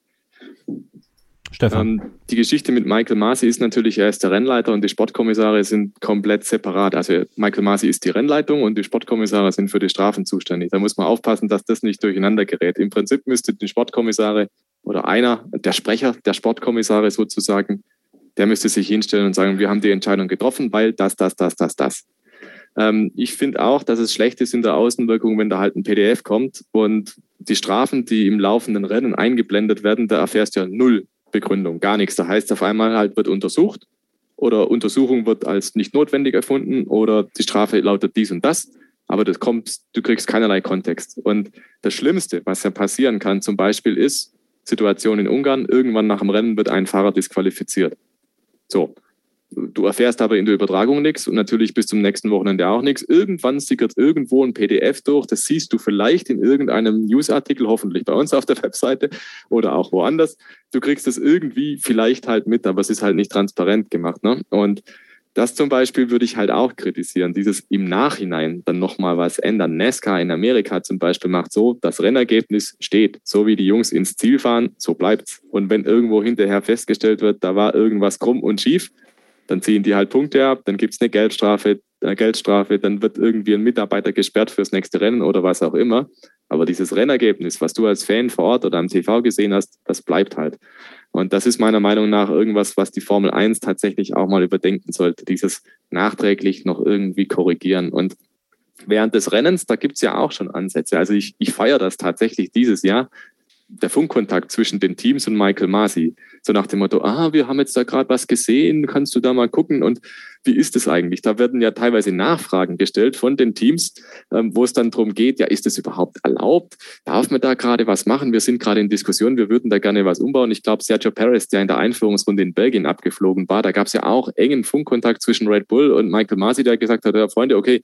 Stefan. Ähm, die Geschichte mit Michael Masi ist natürlich, er ist der Rennleiter und die Sportkommissare sind komplett separat. Also Michael Masi ist die Rennleitung und die Sportkommissare sind für die Strafen zuständig. Da muss man aufpassen, dass das nicht durcheinander gerät. Im Prinzip müsste die Sportkommissare oder einer, der Sprecher der Sportkommissare sozusagen, der müsste sich hinstellen und sagen, wir haben die Entscheidung getroffen, weil das, das, das, das, das. Ähm, ich finde auch, dass es schlecht ist in der Außenwirkung, wenn da halt ein P D F kommt und die Strafen, die im laufenden Rennen eingeblendet werden, da erfährst du ja null Begründung, gar nichts. Da heißt auf einmal halt, wird untersucht oder Untersuchung wird als nicht notwendig erfunden oder die Strafe lautet dies und das, aber das kommt, du kriegst keinerlei Kontext. Und das Schlimmste, was ja passieren kann, zum Beispiel ist, Situation in Ungarn, irgendwann nach dem Rennen wird ein Fahrer disqualifiziert. So, du erfährst aber in der Übertragung nichts und natürlich bis zum nächsten Wochenende auch nichts. Irgendwann sickert irgendwo ein P D F durch, das siehst du vielleicht in irgendeinem Newsartikel, hoffentlich bei uns auf der Webseite oder auch woanders. Du kriegst das irgendwie vielleicht halt mit, aber es ist halt nicht transparent gemacht, ne? Und das zum Beispiel würde ich halt auch kritisieren, dieses im Nachhinein dann nochmal was ändern. NASCAR in Amerika zum Beispiel macht so, das Rennergebnis steht, so wie die Jungs ins Ziel fahren, so bleibt's. Und wenn irgendwo hinterher festgestellt wird, da war irgendwas krumm und schief, dann ziehen die halt Punkte ab, dann gibt's eine Geldstrafe, eine Geldstrafe, dann wird irgendwie ein Mitarbeiter gesperrt fürs nächste Rennen oder was auch immer. Aber dieses Rennergebnis, was du als Fan vor Ort oder am T V gesehen hast, das bleibt halt. Und das ist meiner Meinung nach irgendwas, was die Formel eins tatsächlich auch mal überdenken sollte, dieses nachträglich noch irgendwie korrigieren. Und während des Rennens, da gibt's ja auch schon Ansätze. Also ich, ich feiere das tatsächlich dieses Jahr, der Funkkontakt zwischen den Teams und Michael Masi. So nach dem Motto, ah, wir haben jetzt da gerade was gesehen, kannst du da mal gucken? Und wie ist es eigentlich? Da werden ja teilweise Nachfragen gestellt von den Teams, ähm, wo es dann darum geht, ja, ist das überhaupt erlaubt? Darf man da gerade was machen? Wir sind gerade in Diskussion, wir würden da gerne was umbauen. Ich glaube, Sergio Perez, der in der Einführungsrunde in Belgien abgeflogen war, da gab es ja auch engen Funkkontakt zwischen Red Bull und Michael Masi, der gesagt hat, ja, Freunde, okay,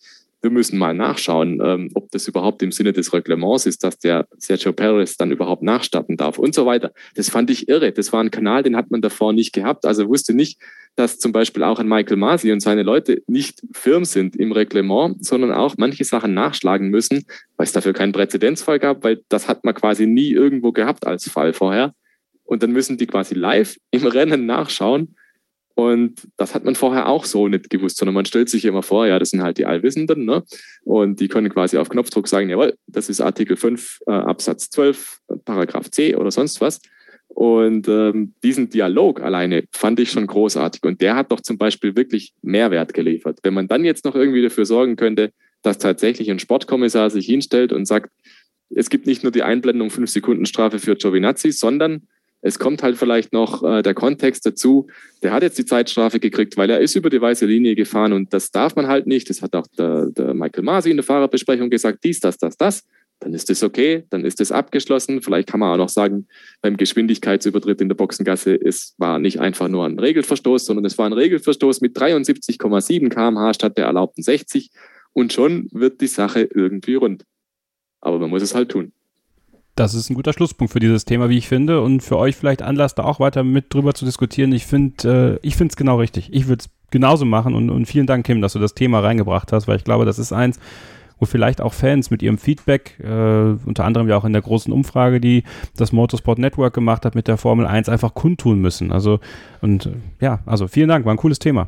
wir müssen mal nachschauen, ähm, ob das überhaupt im Sinne des Reglements ist, dass der Sergio Perez dann überhaupt nachstarten darf und so weiter. Das fand ich irre. Das war ein Kanal, den hat man davor nicht gehabt. Also wusste nicht, dass zum Beispiel auch ein Michael Masi und seine Leute nicht firm sind im Reglement, sondern auch manche Sachen nachschlagen müssen, weil es dafür keinen Präzedenzfall gab, weil das hat man quasi nie irgendwo gehabt als Fall vorher. Und dann müssen die quasi live im Rennen nachschauen. Und das hat man vorher auch so nicht gewusst, sondern man stellt sich immer vor, ja, das sind halt die Allwissenden, ne? Und die können quasi auf Knopfdruck sagen, jawohl, das ist Artikel fünf, äh, Absatz zwölf, Paragraph C oder sonst was. Und ähm, diesen Dialog alleine fand ich schon großartig. Und der hat doch zum Beispiel wirklich Mehrwert geliefert. Wenn man dann jetzt noch irgendwie dafür sorgen könnte, dass tatsächlich ein Sportkommissar sich hinstellt und sagt, es gibt nicht nur die Einblendung fünf Sekunden Strafe für Giovinazzi, sondern es kommt halt vielleicht noch äh, der Kontext dazu, der hat jetzt die Zeitstrafe gekriegt, weil er ist über die weiße Linie gefahren und das darf man halt nicht. Das hat auch der, der Michael Masi in der Fahrerbesprechung gesagt, dies, das, das, das. Dann ist das okay, dann ist das abgeschlossen. Vielleicht kann man auch noch sagen, beim Geschwindigkeitsübertritt in der Boxengasse, es war nicht einfach nur ein Regelverstoß, sondern es war ein Regelverstoß mit dreiundsiebzig Komma sieben Kilometer pro Stunde statt der erlaubten sechzig und schon wird die Sache irgendwie rund. Aber man muss es halt tun. Das ist ein guter Schlusspunkt für dieses Thema, wie ich finde, und für euch vielleicht Anlass, da auch weiter mit drüber zu diskutieren. Ich finde, äh, ich finde es genau richtig. Ich würde es genauso machen und, und vielen Dank, Kim, dass du das Thema reingebracht hast, weil ich glaube, das ist eins, wo vielleicht auch Fans mit ihrem Feedback, äh, unter anderem ja auch in der großen Umfrage, die das Motorsport Network gemacht hat mit der Formel eins, einfach kundtun müssen. Also, und äh, ja, also vielen Dank, war ein cooles Thema.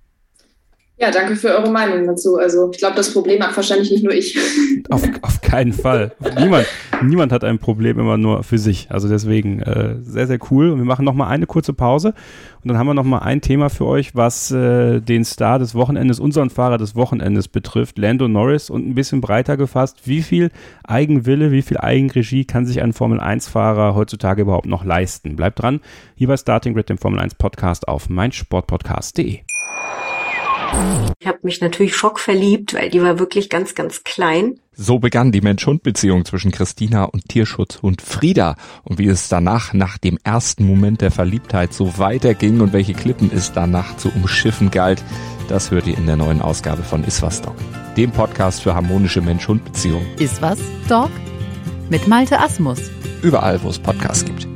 Ja, danke für eure Meinung dazu. Also ich glaube, das Problem hat wahrscheinlich nicht nur ich. Auf, auf keinen Fall. Niemand, niemand hat ein Problem immer nur für sich. Also deswegen äh, sehr, sehr cool. Und wir machen nochmal eine kurze Pause und dann haben wir nochmal ein Thema für euch, was äh, den Star des Wochenendes, unseren Fahrer des Wochenendes betrifft, Lando Norris, und ein bisschen breiter gefasst, wie viel Eigenwille, wie viel Eigenregie kann sich ein Formel eins Fahrer heutzutage überhaupt noch leisten? Bleibt dran, hier bei Starting Grid, dem Formel eins Podcast auf meinsportpodcast punkt de. Ich habe mich natürlich schockverliebt, weil die war wirklich ganz, ganz klein. So begann die Mensch-Hund-Beziehung zwischen Christina und Tierschutzhund Frieda. Und wie es danach, nach dem ersten Moment der Verliebtheit, so weiterging und welche Klippen es danach zu umschiffen galt, das hört ihr in der neuen Ausgabe von Iswas Dog, dem Podcast für harmonische Mensch-Hund-Beziehungen. Iswas Dog mit Malte Asmus. Überall, wo es Podcasts gibt.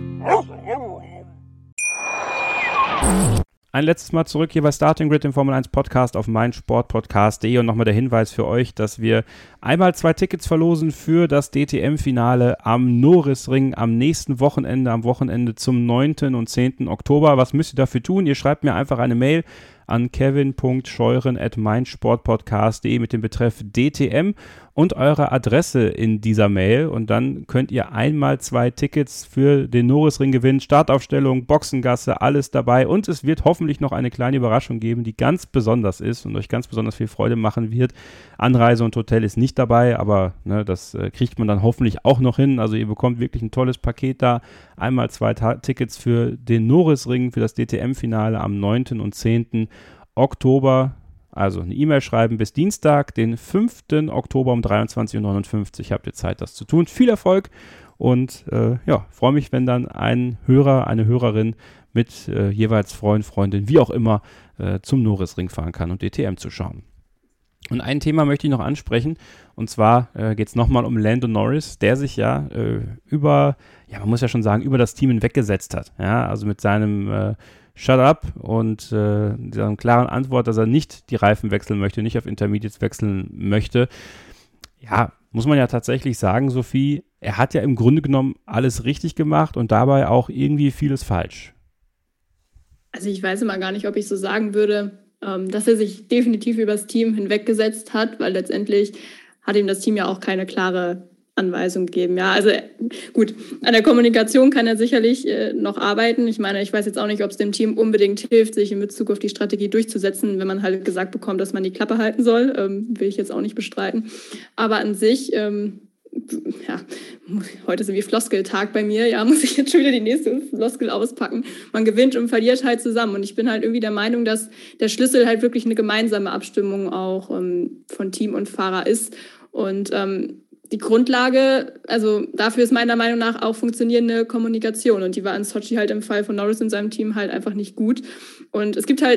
Ein letztes Mal zurück hier bei Starting Grid, dem Formel eins Podcast auf meinsportpodcast punkt de, und nochmal der Hinweis für euch, dass wir einmal zwei Tickets verlosen für das D T M-Finale am Norrisring am nächsten Wochenende, am Wochenende zum neunten und zehnten Oktober. Was müsst ihr dafür tun? Ihr schreibt mir einfach eine Mail an kevin punkt scheuren at meinsportpodcast punkt de mit dem Betreff D T M und eure Adresse in dieser Mail, und dann könnt ihr einmal zwei Tickets für den Norrisring gewinnen. Startaufstellung, Boxengasse, alles dabei, und es wird hoffentlich noch eine kleine Überraschung geben, die ganz besonders ist und euch ganz besonders viel Freude machen wird. Anreise und Hotel ist nicht dabei, aber ne, das äh, kriegt man dann hoffentlich auch noch hin. Also ihr bekommt wirklich ein tolles Paket da. Einmal zwei Ta- Tickets für den Norrisring, für das D T M-Finale am neunten und zehnten Oktober. Also eine E-Mail schreiben bis Dienstag, den fünften Oktober um dreiundzwanzig Uhr neunundfünfzig habt ihr Zeit, das zu tun. Viel Erfolg, und äh, ja, freue mich, wenn dann ein Hörer, eine Hörerin mit äh, jeweils Freund, Freundin, wie auch immer, äh, zum Norrisring fahren kann und D T M zu schauen. Und ein Thema möchte ich noch ansprechen, und zwar äh, geht es nochmal um Lando Norris, der sich ja äh, über, ja man muss ja schon sagen, über das Team hinweggesetzt hat. Ja, also mit seinem äh, Shut up und äh, dieser klaren Antwort, dass er nicht die Reifen wechseln möchte, nicht auf Intermediates wechseln möchte. Ja, muss man ja tatsächlich sagen, Sophie, er hat ja im Grunde genommen alles richtig gemacht und dabei auch irgendwie vieles falsch. Also ich weiß immer gar nicht, ob ich so sagen würde, ähm, dass er sich definitiv über das Team hinweggesetzt hat, weil letztendlich hat ihm das Team ja auch keine klare Anweisung gegeben. Ja, also gut, an der Kommunikation kann er sicherlich äh, noch arbeiten. Ich meine, ich weiß jetzt auch nicht, ob es dem Team unbedingt hilft, sich in Bezug auf die Strategie durchzusetzen, wenn man halt gesagt bekommt, dass man die Klappe halten soll. Ähm, will ich jetzt auch nicht bestreiten. Aber an sich, ähm, ja, heute ist irgendwie Floskeltag bei mir, ja, muss ich jetzt schon wieder die nächste Floskel auspacken. Man gewinnt und verliert halt zusammen. Und ich bin halt irgendwie der Meinung, dass der Schlüssel halt wirklich eine gemeinsame Abstimmung auch ähm, von Team und Fahrer ist. Und ähm, die Grundlage, also dafür ist meiner Meinung nach auch funktionierende Kommunikation, und die war in Sochi halt im Fall von Norris und seinem Team halt einfach nicht gut. Und es gibt halt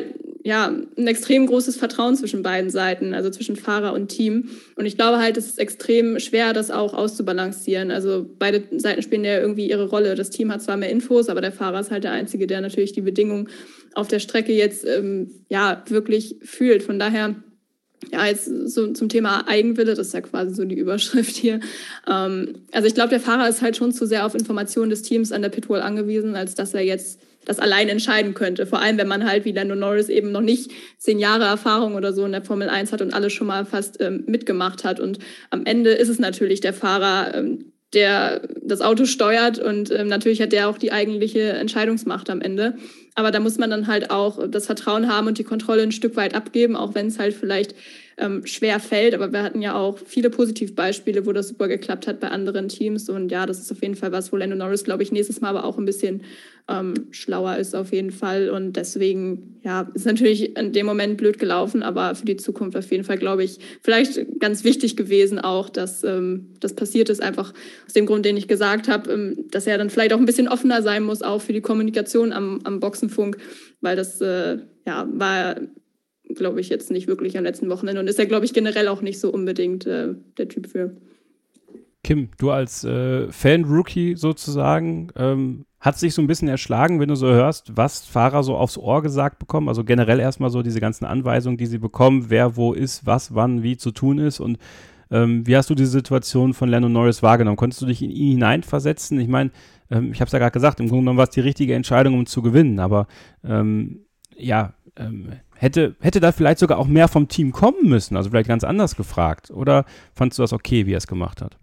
ja, ein extrem großes Vertrauen zwischen beiden Seiten, also zwischen Fahrer und Team. Und ich glaube halt, es ist extrem schwer, das auch auszubalancieren. Also beide Seiten spielen ja irgendwie ihre Rolle. Das Team hat zwar mehr Infos, aber der Fahrer ist halt der Einzige, der natürlich die Bedingungen auf der Strecke jetzt ähm, ja wirklich fühlt. Von daher, ja, jetzt so zum Thema Eigenwille, das ist ja quasi so die Überschrift hier. Ähm, also ich glaube, der Fahrer ist halt schon zu sehr auf Informationen des Teams an der Pitwall angewiesen, als dass er jetzt das allein entscheiden könnte. Vor allem, wenn man halt wie Lando Norris eben noch nicht zehn Jahre Erfahrung oder so in der Formel eins hat und alles schon mal fast ähm, mitgemacht hat. Und am Ende ist es natürlich der Fahrer, ähm, der das Auto steuert und ähm, natürlich hat der auch die eigentliche Entscheidungsmacht am Ende. Aber da muss man dann halt auch das Vertrauen haben und die Kontrolle ein Stück weit abgeben, auch wenn es halt vielleicht ähm, schwer fällt. Aber wir hatten ja auch viele Positivbeispiele, wo das super geklappt hat bei anderen Teams. Und ja, das ist auf jeden Fall was, wo Lando Norris, glaube ich, nächstes Mal aber auch ein bisschen ähm, schlauer ist auf jeden Fall. Und deswegen, ja, ist natürlich in dem Moment blöd gelaufen, aber für die Zukunft auf jeden Fall, glaube ich, vielleicht ganz wichtig gewesen auch, dass ähm, das passiert ist, einfach aus dem Grund, den ich gesagt habe, ähm, dass er dann vielleicht auch ein bisschen offener sein muss, auch für die Kommunikation am, am Boxenfunk, weil das äh, ja, war, glaube ich, jetzt nicht wirklich am letzten Wochenende und ist ja, glaube ich, generell auch nicht so unbedingt äh, der Typ für. Kim, du als äh, Fan-Rookie sozusagen, ähm, hat sich so ein bisschen erschlagen, wenn du so hörst, was Fahrer so aufs Ohr gesagt bekommen, also generell erstmal so diese ganzen Anweisungen, die sie bekommen, wer wo ist, was, wann, wie zu tun ist und ähm, wie hast du die Situation von Lando Norris wahrgenommen? Konntest du dich in ihn hineinversetzen? Ich meine, ähm, ich habe es ja gerade gesagt, im Grunde genommen war es die richtige Entscheidung, um zu gewinnen, aber ähm, ja, ähm, hätte, hätte da vielleicht sogar auch mehr vom Team kommen müssen, also vielleicht ganz anders gefragt, oder fandst du das okay, wie er es gemacht hat?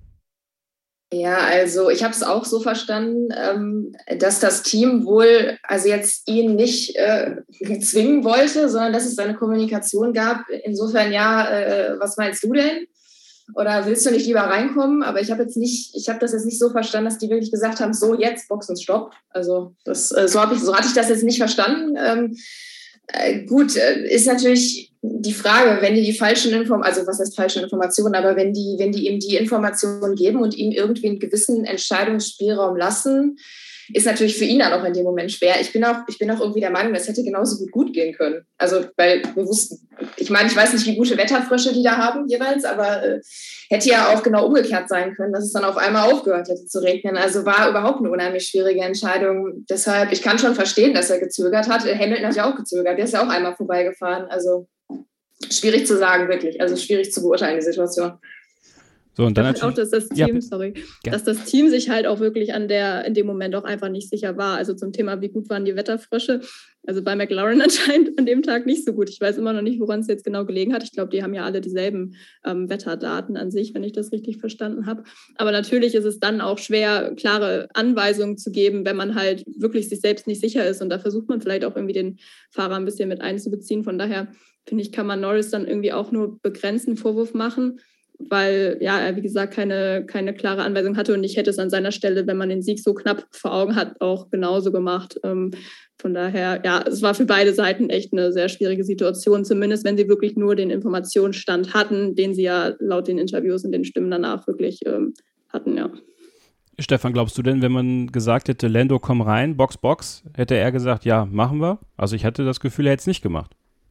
Ja, also ich habe es auch so verstanden, ähm, dass das Team wohl also jetzt ihn nicht äh, zwingen wollte, sondern dass es eine Kommunikation gab. Insofern, ja, äh, was meinst du denn? Oder willst du nicht lieber reinkommen? Aber ich habe jetzt nicht, ich habe das jetzt nicht so verstanden, dass die wirklich gesagt haben, so jetzt Boxen Stopp. Also das, äh, so habe ich, so hatte ich das jetzt nicht verstanden. Ähm, äh, gut, äh, ist natürlich die Frage, wenn die die falschen Informationen, also was heißt falsche Informationen, aber wenn die, wenn die ihm die Informationen geben und ihm irgendwie einen gewissen Entscheidungsspielraum lassen, ist natürlich für ihn dann auch in dem Moment schwer. Ich bin auch, ich bin auch irgendwie der Meinung, das hätte genauso gut gut gehen können. Also, weil wir wussten, ich meine, ich weiß nicht, wie gute Wetterfrösche die da haben jeweils, aber äh, hätte ja auch genau umgekehrt sein können, dass es dann auf einmal aufgehört hätte zu regnen. Also war überhaupt eine unheimlich schwierige Entscheidung. Deshalb, ich kann schon verstehen, dass er gezögert hat. Hamilton hat ja auch gezögert, der ist ja auch einmal vorbeigefahren. Also schwierig zu sagen, wirklich. Also schwierig zu beurteilen, die Situation. So, und dann halt auch, dass das Team, ja, sorry, ja. dass das Team sich halt auch wirklich an der, in dem Moment auch einfach nicht sicher war. Also zum Thema, wie gut waren die Wetterfrösche. Also bei McLaren anscheinend an dem Tag nicht so gut. Ich weiß immer noch nicht, woran es jetzt genau gelegen hat. Ich glaube, die haben ja alle dieselben ähm, Wetterdaten an sich, wenn ich das richtig verstanden habe. Aber natürlich ist es dann auch schwer, klare Anweisungen zu geben, wenn man halt wirklich sich selbst nicht sicher ist. Und da versucht man vielleicht auch irgendwie den Fahrer ein bisschen mit einzubeziehen. Von daher, finde ich, kann man Norris dann irgendwie auch nur begrenzten Vorwurf machen, weil ja, er wie gesagt keine, keine klare Anweisung hatte und ich hätte es an seiner Stelle, wenn man den Sieg so knapp vor Augen hat, auch genauso gemacht. Ähm, von daher, ja, es war für beide Seiten echt eine sehr schwierige Situation, zumindest wenn sie wirklich nur den Informationsstand hatten, den sie ja laut den Interviews und den Stimmen danach wirklich ähm, hatten, ja. Stefan, glaubst du denn, wenn man gesagt hätte, Lando, komm rein, Box, Box, hätte er gesagt, ja, machen wir? Also ich hatte das Gefühl, er hätte es nicht gemacht.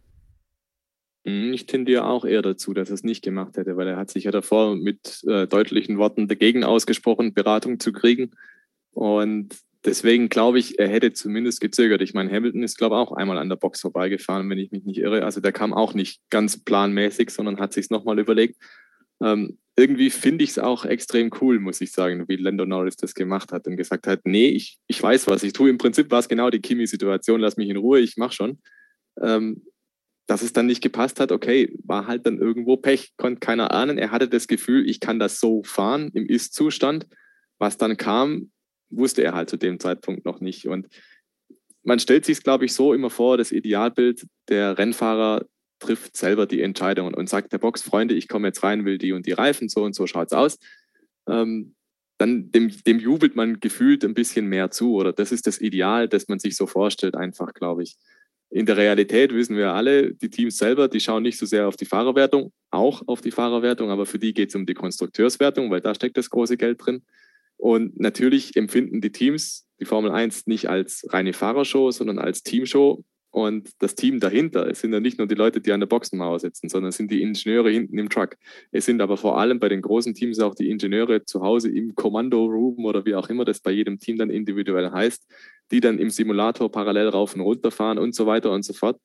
Ich tendiere auch eher dazu, dass er es nicht gemacht hätte, weil er hat sich ja davor mit äh, deutlichen Worten dagegen ausgesprochen, Beratung zu kriegen. Und deswegen glaube ich, er hätte zumindest gezögert. Ich meine, Hamilton ist, glaube ich, auch einmal an der Box vorbeigefahren, wenn ich mich nicht irre. Also der kam auch nicht ganz planmäßig, sondern hat sich es nochmal überlegt. Ähm, irgendwie finde ich es auch extrem cool, muss ich sagen, wie Lando Norris das gemacht hat und gesagt hat, nee, ich, ich weiß, was ich tue. Im Prinzip war es genau die Kimi-Situation, lass mich in Ruhe, ich mache schon. Ähm, Dass es dann nicht gepasst hat, okay, war halt dann irgendwo Pech, konnte keiner ahnen. Er hatte das Gefühl, ich kann das so fahren im Ist-Zustand. Was dann kam, wusste er halt zu dem Zeitpunkt noch nicht. Und man stellt sich es, glaube ich, so immer vor, das Idealbild, der Rennfahrer trifft selber die Entscheidungen und sagt der Box, Freunde, ich komme jetzt rein, will die und die Reifen, so und so schaut's aus. Ähm, dann dem, dem jubelt man gefühlt ein bisschen mehr zu. Oder das ist das Ideal, das man sich so vorstellt, einfach, glaube ich. In der Realität wissen wir alle, die Teams selber, die schauen nicht so sehr auf die Fahrerwertung, auch auf die Fahrerwertung, aber für die geht es um die Konstrukteurswertung, weil da steckt das große Geld drin. Und natürlich empfinden die Teams die Formel eins nicht als reine Fahrershow, sondern als Teamshow. Und das Team dahinter, es sind ja nicht nur die Leute, die an der Boxenmauer sitzen, sondern es sind die Ingenieure hinten im Truck. Es sind aber vor allem bei den großen Teams auch die Ingenieure zu Hause im Kommando-Room oder wie auch immer das bei jedem Team dann individuell heißt, die dann im Simulator parallel rauf und runter fahren und so weiter und so fort.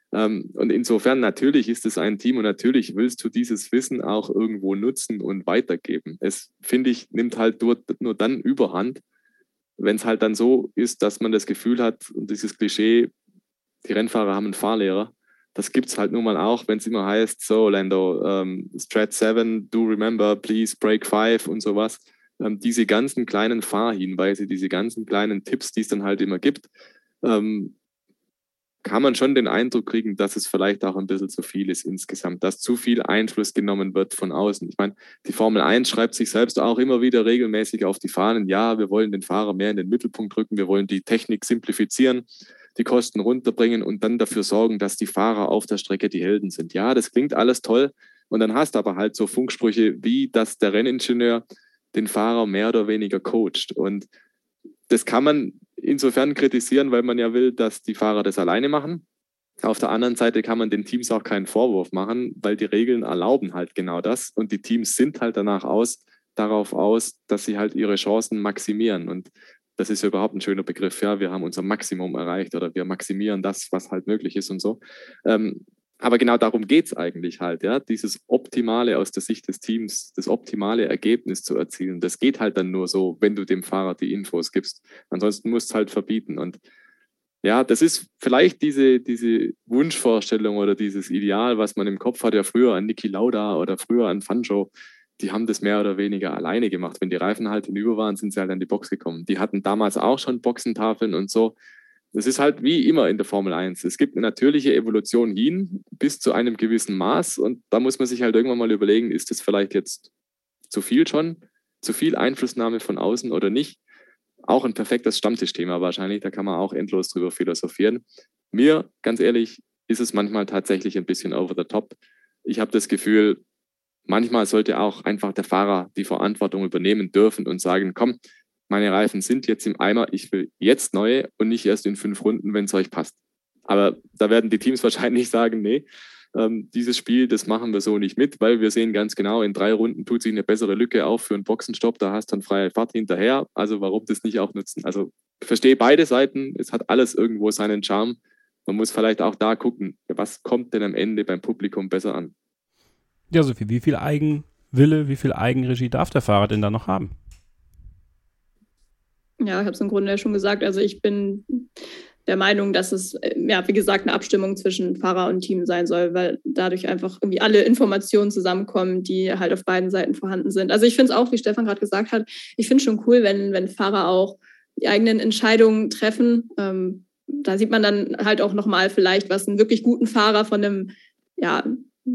Und insofern natürlich ist es ein Team und natürlich willst du dieses Wissen auch irgendwo nutzen und weitergeben. Es, finde ich, nimmt halt nur, nur dann Überhand, wenn es halt dann so ist, dass man das Gefühl hat, und dieses Klischee, die Rennfahrer haben einen Fahrlehrer, das gibt es halt nun mal auch, wenn es immer heißt, so Lando, um, Strat seven, do remember, please break five und sowas. Um, diese ganzen kleinen Fahrhinweise, diese ganzen kleinen Tipps, die es dann halt immer gibt, um, kann man schon den Eindruck kriegen, dass es vielleicht auch ein bisschen zu viel ist insgesamt, dass zu viel Einfluss genommen wird von außen. Ich meine, die Formel eins schreibt sich selbst auch immer wieder regelmäßig auf die Fahnen, ja, wir wollen den Fahrer mehr in den Mittelpunkt rücken, wir wollen die Technik simplifizieren, die Kosten runterbringen und dann dafür sorgen, dass die Fahrer auf der Strecke die Helden sind. Ja, das klingt alles toll und dann hast du aber halt so Funksprüche wie, dass der Renningenieur den Fahrer mehr oder weniger coacht. Und das kann man insofern kritisieren, weil man ja will, dass die Fahrer das alleine machen. Auf der anderen Seite kann man den Teams auch keinen Vorwurf machen, weil die Regeln erlauben halt genau das und die Teams sind halt danach aus, darauf aus, dass sie halt ihre Chancen maximieren und das ist ja überhaupt ein schöner Begriff, ja, wir haben unser Maximum erreicht oder wir maximieren das, was halt möglich ist und so. Ähm, aber genau darum geht es eigentlich halt, ja, dieses Optimale aus der Sicht des Teams, das optimale Ergebnis zu erzielen, das geht halt dann nur so, wenn du dem Fahrer die Infos gibst. Ansonsten musst du es halt verbieten und ja, das ist vielleicht diese, diese Wunschvorstellung oder dieses Ideal, was man im Kopf hat, ja früher an Niki Lauda oder früher an Fangio, die haben das mehr oder weniger alleine gemacht. Wenn die Reifen halt hinüber waren, sind sie halt an die Box gekommen. Die hatten damals auch schon Boxentafeln und so. Das ist halt wie immer in der Formel eins. Es gibt eine natürliche Evolution hin bis zu einem gewissen Maß und da muss man sich halt irgendwann mal überlegen, ist das vielleicht jetzt zu viel schon? Zu viel Einflussnahme von außen oder nicht? Auch ein perfektes Stammtischthema wahrscheinlich, da kann man auch endlos drüber philosophieren. Mir, ganz ehrlich, ist es manchmal tatsächlich ein bisschen over the top. Ich habe das Gefühl, manchmal sollte auch einfach der Fahrer die Verantwortung übernehmen dürfen und sagen, komm, meine Reifen sind jetzt im Eimer, ich will jetzt neue und nicht erst in fünf Runden, wenn es euch passt. Aber da werden die Teams wahrscheinlich sagen, nee, ähm, dieses Spiel, das machen wir so nicht mit, weil wir sehen ganz genau, in drei Runden tut sich eine bessere Lücke auf für einen Boxenstopp, da hast du dann freie Fahrt hinterher, also warum das nicht auch nutzen? Also ich verstehe beide Seiten, es hat alles irgendwo seinen Charme. Man muss vielleicht auch da gucken, was kommt denn am Ende beim Publikum besser an. Ja, Sophie, wie viel Eigenwille, wie viel Eigenregie darf der Fahrer denn da noch haben? Ja, ich habe es im Grunde ja schon gesagt. Also ich bin der Meinung, dass es, ja, wie gesagt, eine Abstimmung zwischen Fahrer und Team sein soll, weil dadurch einfach irgendwie alle Informationen zusammenkommen, die halt auf beiden Seiten vorhanden sind. Also ich finde es auch, wie Stefan gerade gesagt hat, ich finde es schon cool, wenn, wenn Fahrer auch die eigenen Entscheidungen treffen. Ähm, da sieht man dann halt auch nochmal vielleicht, was einen wirklich guten Fahrer von einem, ja,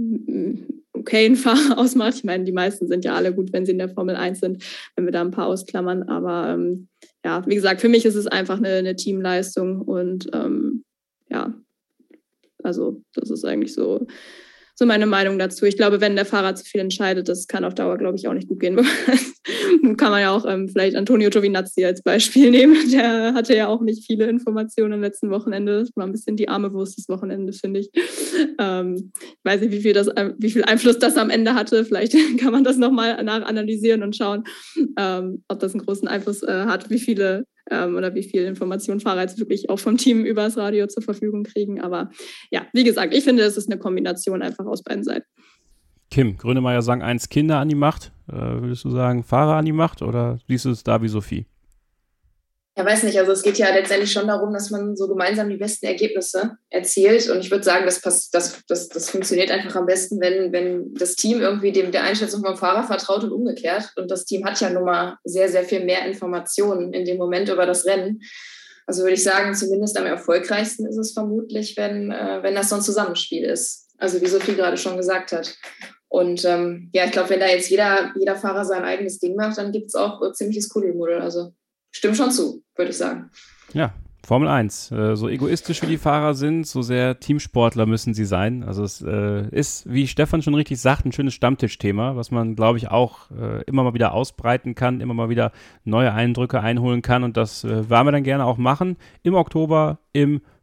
okayen Fahrer ausmacht. Ich meine, die meisten sind ja alle gut, wenn sie in der Formel eins sind, wenn wir da ein paar ausklammern. Aber ähm, ja, wie gesagt, für mich ist es einfach eine, eine Teamleistung und ähm, ja, also das ist eigentlich so, so meine Meinung dazu. Ich glaube, wenn der Fahrer zu viel entscheidet, das kann auf Dauer, glaube ich, auch nicht gut gehen. Kann man ja auch ähm, vielleicht Antonio Giovinazzi als Beispiel nehmen. Der hatte ja auch nicht viele Informationen am letzten Wochenende. Das war ein bisschen die arme Wurst des Wochenendes, finde ich. Ähm, ich weiß nicht, wie viel, das, wie viel Einfluss das am Ende hatte. Vielleicht kann man das nochmal nachanalysieren und schauen, ähm, ob das einen großen Einfluss äh, hat, wie viele ähm, oder wie viel Informationen Fahrer jetzt wirklich auch vom Team übers Radio zur Verfügung kriegen. Aber ja, wie gesagt, ich finde, es ist eine Kombination einfach aus beiden Seiten. Kim, Grönemeyer sagen eins, Kinder an die Macht. Äh, würdest du sagen, Fahrer an die Macht oder siehst du es da wie Sophie? Ja, weiß nicht. Also es geht ja letztendlich schon darum, dass man so gemeinsam die besten Ergebnisse erzielt. Und ich würde sagen, das, passt, das, das, das funktioniert einfach am besten, wenn, wenn das Team irgendwie dem, der Einschätzung vom Fahrer vertraut und umgekehrt. Und das Team hat ja nun mal sehr, sehr viel mehr Informationen in dem Moment über das Rennen. Also würde ich sagen, zumindest am erfolgreichsten ist es vermutlich, wenn, äh, wenn das so ein Zusammenspiel ist. Also wie Sophie gerade schon gesagt hat. Und ähm, ja, ich glaube, wenn da jetzt jeder, jeder Fahrer sein eigenes Ding macht, dann gibt es auch äh, ziemliches Kuddelmuddel. Also stimmt schon zu, würde ich sagen. Ja, Formel eins. Äh, so egoistisch wie die Fahrer sind, so sehr Teamsportler müssen sie sein. Also es äh, ist, wie Stefan schon richtig sagt, ein schönes Stammtischthema, was man, glaube ich, auch äh, immer mal wieder ausbreiten kann, immer mal wieder neue Eindrücke einholen kann. Und das äh, werden wir dann gerne auch machen im Oktober im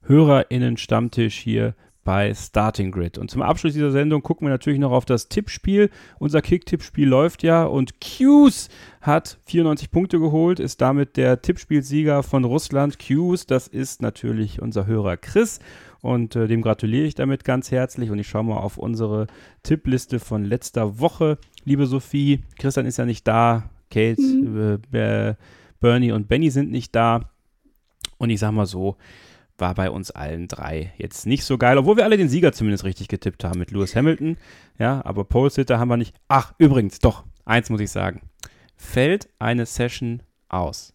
HörerInnen-Stammtisch hier bei Starting Grid. Und zum Abschluss dieser Sendung gucken wir natürlich noch auf das Tippspiel. Unser Kick-Tippspiel läuft ja und Q's hat vierundneunzig Punkte geholt, ist damit der Tippspielsieger von Russland. Q's, das ist natürlich unser Hörer Chris und äh, dem gratuliere ich damit ganz herzlich und ich schaue mal auf unsere Tippliste von letzter Woche. Liebe Sophie, Christian ist ja nicht da, Kate, mhm. äh, Bernie und Benny sind nicht da und ich sag mal so, war bei uns allen drei jetzt nicht so geil, obwohl wir alle den Sieger zumindest richtig getippt haben mit Lewis Hamilton. Ja, aber Pole-Sitter haben wir nicht. Ach, übrigens, doch, eins muss ich sagen. Fällt eine Session aus.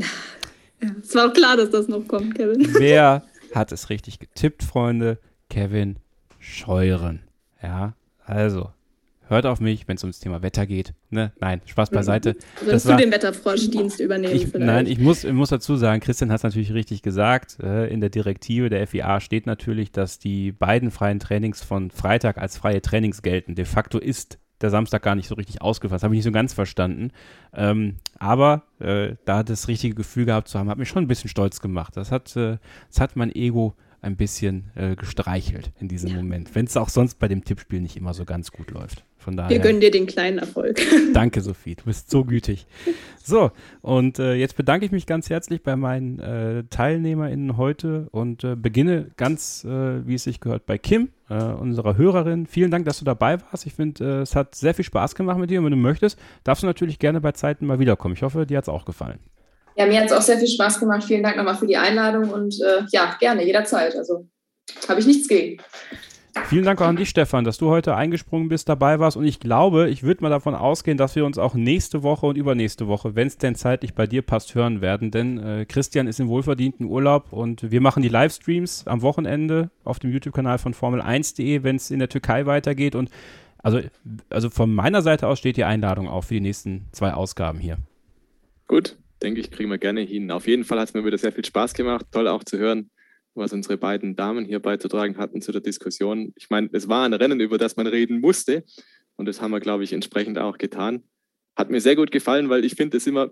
Ja, es war auch klar, dass das noch kommt, Kevin. Wer hat es richtig getippt, Freunde? Kevin Scheuren. Ja, also, hört auf mich, wenn es ums Thema Wetter geht. Ne? Nein, Spaß beiseite. Sollst du war, den Wetterfroschdienst übernehmen ich, vielleicht? Nein, ich muss, ich muss dazu sagen, Christian hat es natürlich richtig gesagt. Äh, in der Direktive der F I A steht natürlich, dass die beiden freien Trainings von Freitag als freie Trainings gelten. De facto ist der Samstag gar nicht so richtig ausgefasst. Habe ich nicht so ganz verstanden. Ähm, aber äh, da das richtige Gefühl gehabt zu haben, hat mich schon ein bisschen stolz gemacht. Das hat, äh, das hat mein Ego ein bisschen äh, gestreichelt in diesem ja. Moment. Wenn es auch sonst bei dem Tippspiel nicht immer so ganz gut läuft. Von daher, wir gönnen dir den kleinen Erfolg. Danke, Sophie. Du bist so gütig. So, und äh, jetzt bedanke ich mich ganz herzlich bei meinen äh, TeilnehmerInnen heute und äh, beginne ganz, äh, wie es sich gehört, bei Kim, äh, unserer Hörerin. Vielen Dank, dass du dabei warst. Ich finde, äh, es hat sehr viel Spaß gemacht mit dir und wenn du möchtest, darfst du natürlich gerne bei Zeiten mal wiederkommen. Ich hoffe, dir hat es auch gefallen. Ja, mir hat es auch sehr viel Spaß gemacht. Vielen Dank nochmal für die Einladung und äh, ja, gerne, jederzeit. Also habe ich nichts gegen. Vielen Dank auch an dich, Stefan, dass du heute eingesprungen bist, dabei warst und ich glaube, ich würde mal davon ausgehen, dass wir uns auch nächste Woche und übernächste Woche, wenn es denn zeitlich bei dir passt, hören werden, denn äh, Christian ist im wohlverdienten Urlaub und wir machen die Livestreams am Wochenende auf dem YouTube-Kanal von Formel eins punkt de, wenn es in der Türkei weitergeht und also, also von meiner Seite aus steht die Einladung auch für die nächsten zwei Ausgaben hier. Gut, denke ich, kriegen wir gerne hin. Auf jeden Fall hat es mir wieder sehr viel Spaß gemacht, toll auch zu hören, was unsere beiden Damen hier beizutragen hatten zu der Diskussion. Ich meine, es war ein Rennen, über das man reden musste und das haben wir, glaube ich, entsprechend auch getan. Hat mir sehr gut gefallen, weil ich finde es immer,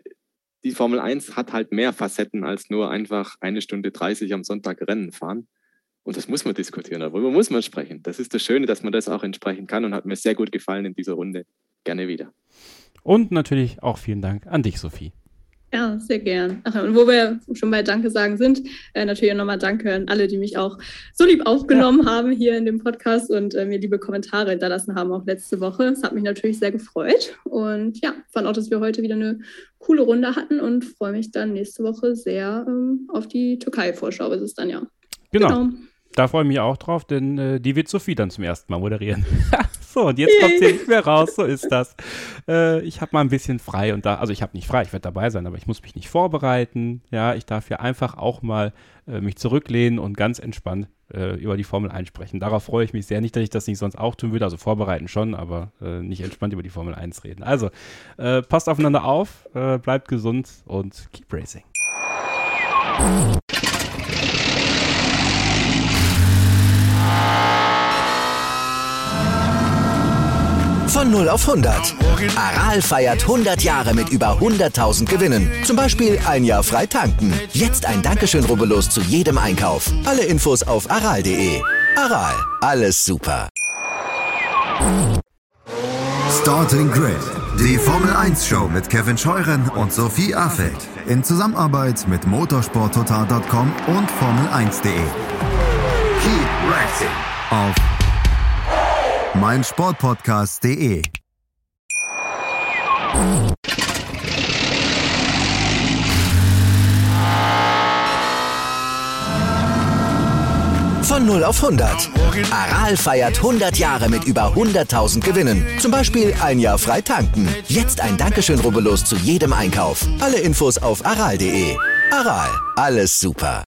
die Formel eins hat halt mehr Facetten als nur einfach eine Stunde dreißig am Sonntag Rennen fahren und das muss man diskutieren, darüber muss man sprechen. Das ist das Schöne, dass man das auch entsprechen kann und hat mir sehr gut gefallen in dieser Runde. Gerne wieder. Und natürlich auch vielen Dank an dich, Sophie. Ja, sehr gern. Ach, und wo wir schon bei Danke sagen sind, äh, natürlich nochmal Danke an alle, die mich auch so lieb aufgenommen ja. haben hier in dem Podcast und äh, mir liebe Kommentare hinterlassen haben, auch letzte Woche. Das hat mich natürlich sehr gefreut. Und ja, fand auch, dass wir heute wieder eine coole Runde hatten und freue mich dann nächste Woche sehr ähm, auf die Türkei-Vorschau, ist es dann ja. Genau. genau. Da freue ich mich auch drauf, denn äh, die wird Sophie dann zum ersten Mal moderieren. So, und jetzt kommt sie nicht mehr raus, so ist das. Äh, ich habe mal ein bisschen frei und da, also ich habe nicht frei, ich werde dabei sein, aber ich muss mich nicht vorbereiten. Ja, ich darf ja einfach auch mal äh, mich zurücklehnen und ganz entspannt äh, über die Formel eins sprechen. Darauf freue ich mich sehr. Nicht, dass ich das nicht sonst auch tun würde, also vorbereiten schon, aber äh, nicht entspannt über die Formel eins reden. Also, äh, passt aufeinander auf, äh, bleibt gesund und keep racing. Von null auf hundert. Aral feiert hundert Jahre mit über hunderttausend Gewinnen. Zum Beispiel ein Jahr frei tanken. Jetzt ein Dankeschön, rubbellos zu jedem Einkauf. Alle Infos auf aral punkt de. Aral, alles super. Starting Grid, die Formel eins Show mit Kevin Scheuren und Sophie Affeld. In Zusammenarbeit mit motorsport total punkt com und Formel eins punkt de. Keep racing auf meinsportpodcast punkt de. Von null auf hundert. Aral feiert hundert Jahre mit über hunderttausend Gewinnen. Zum Beispiel ein Jahr frei tanken. Jetzt ein Dankeschön, rubbellos zu jedem Einkauf. Alle Infos auf aral punkt de. Aral, alles super.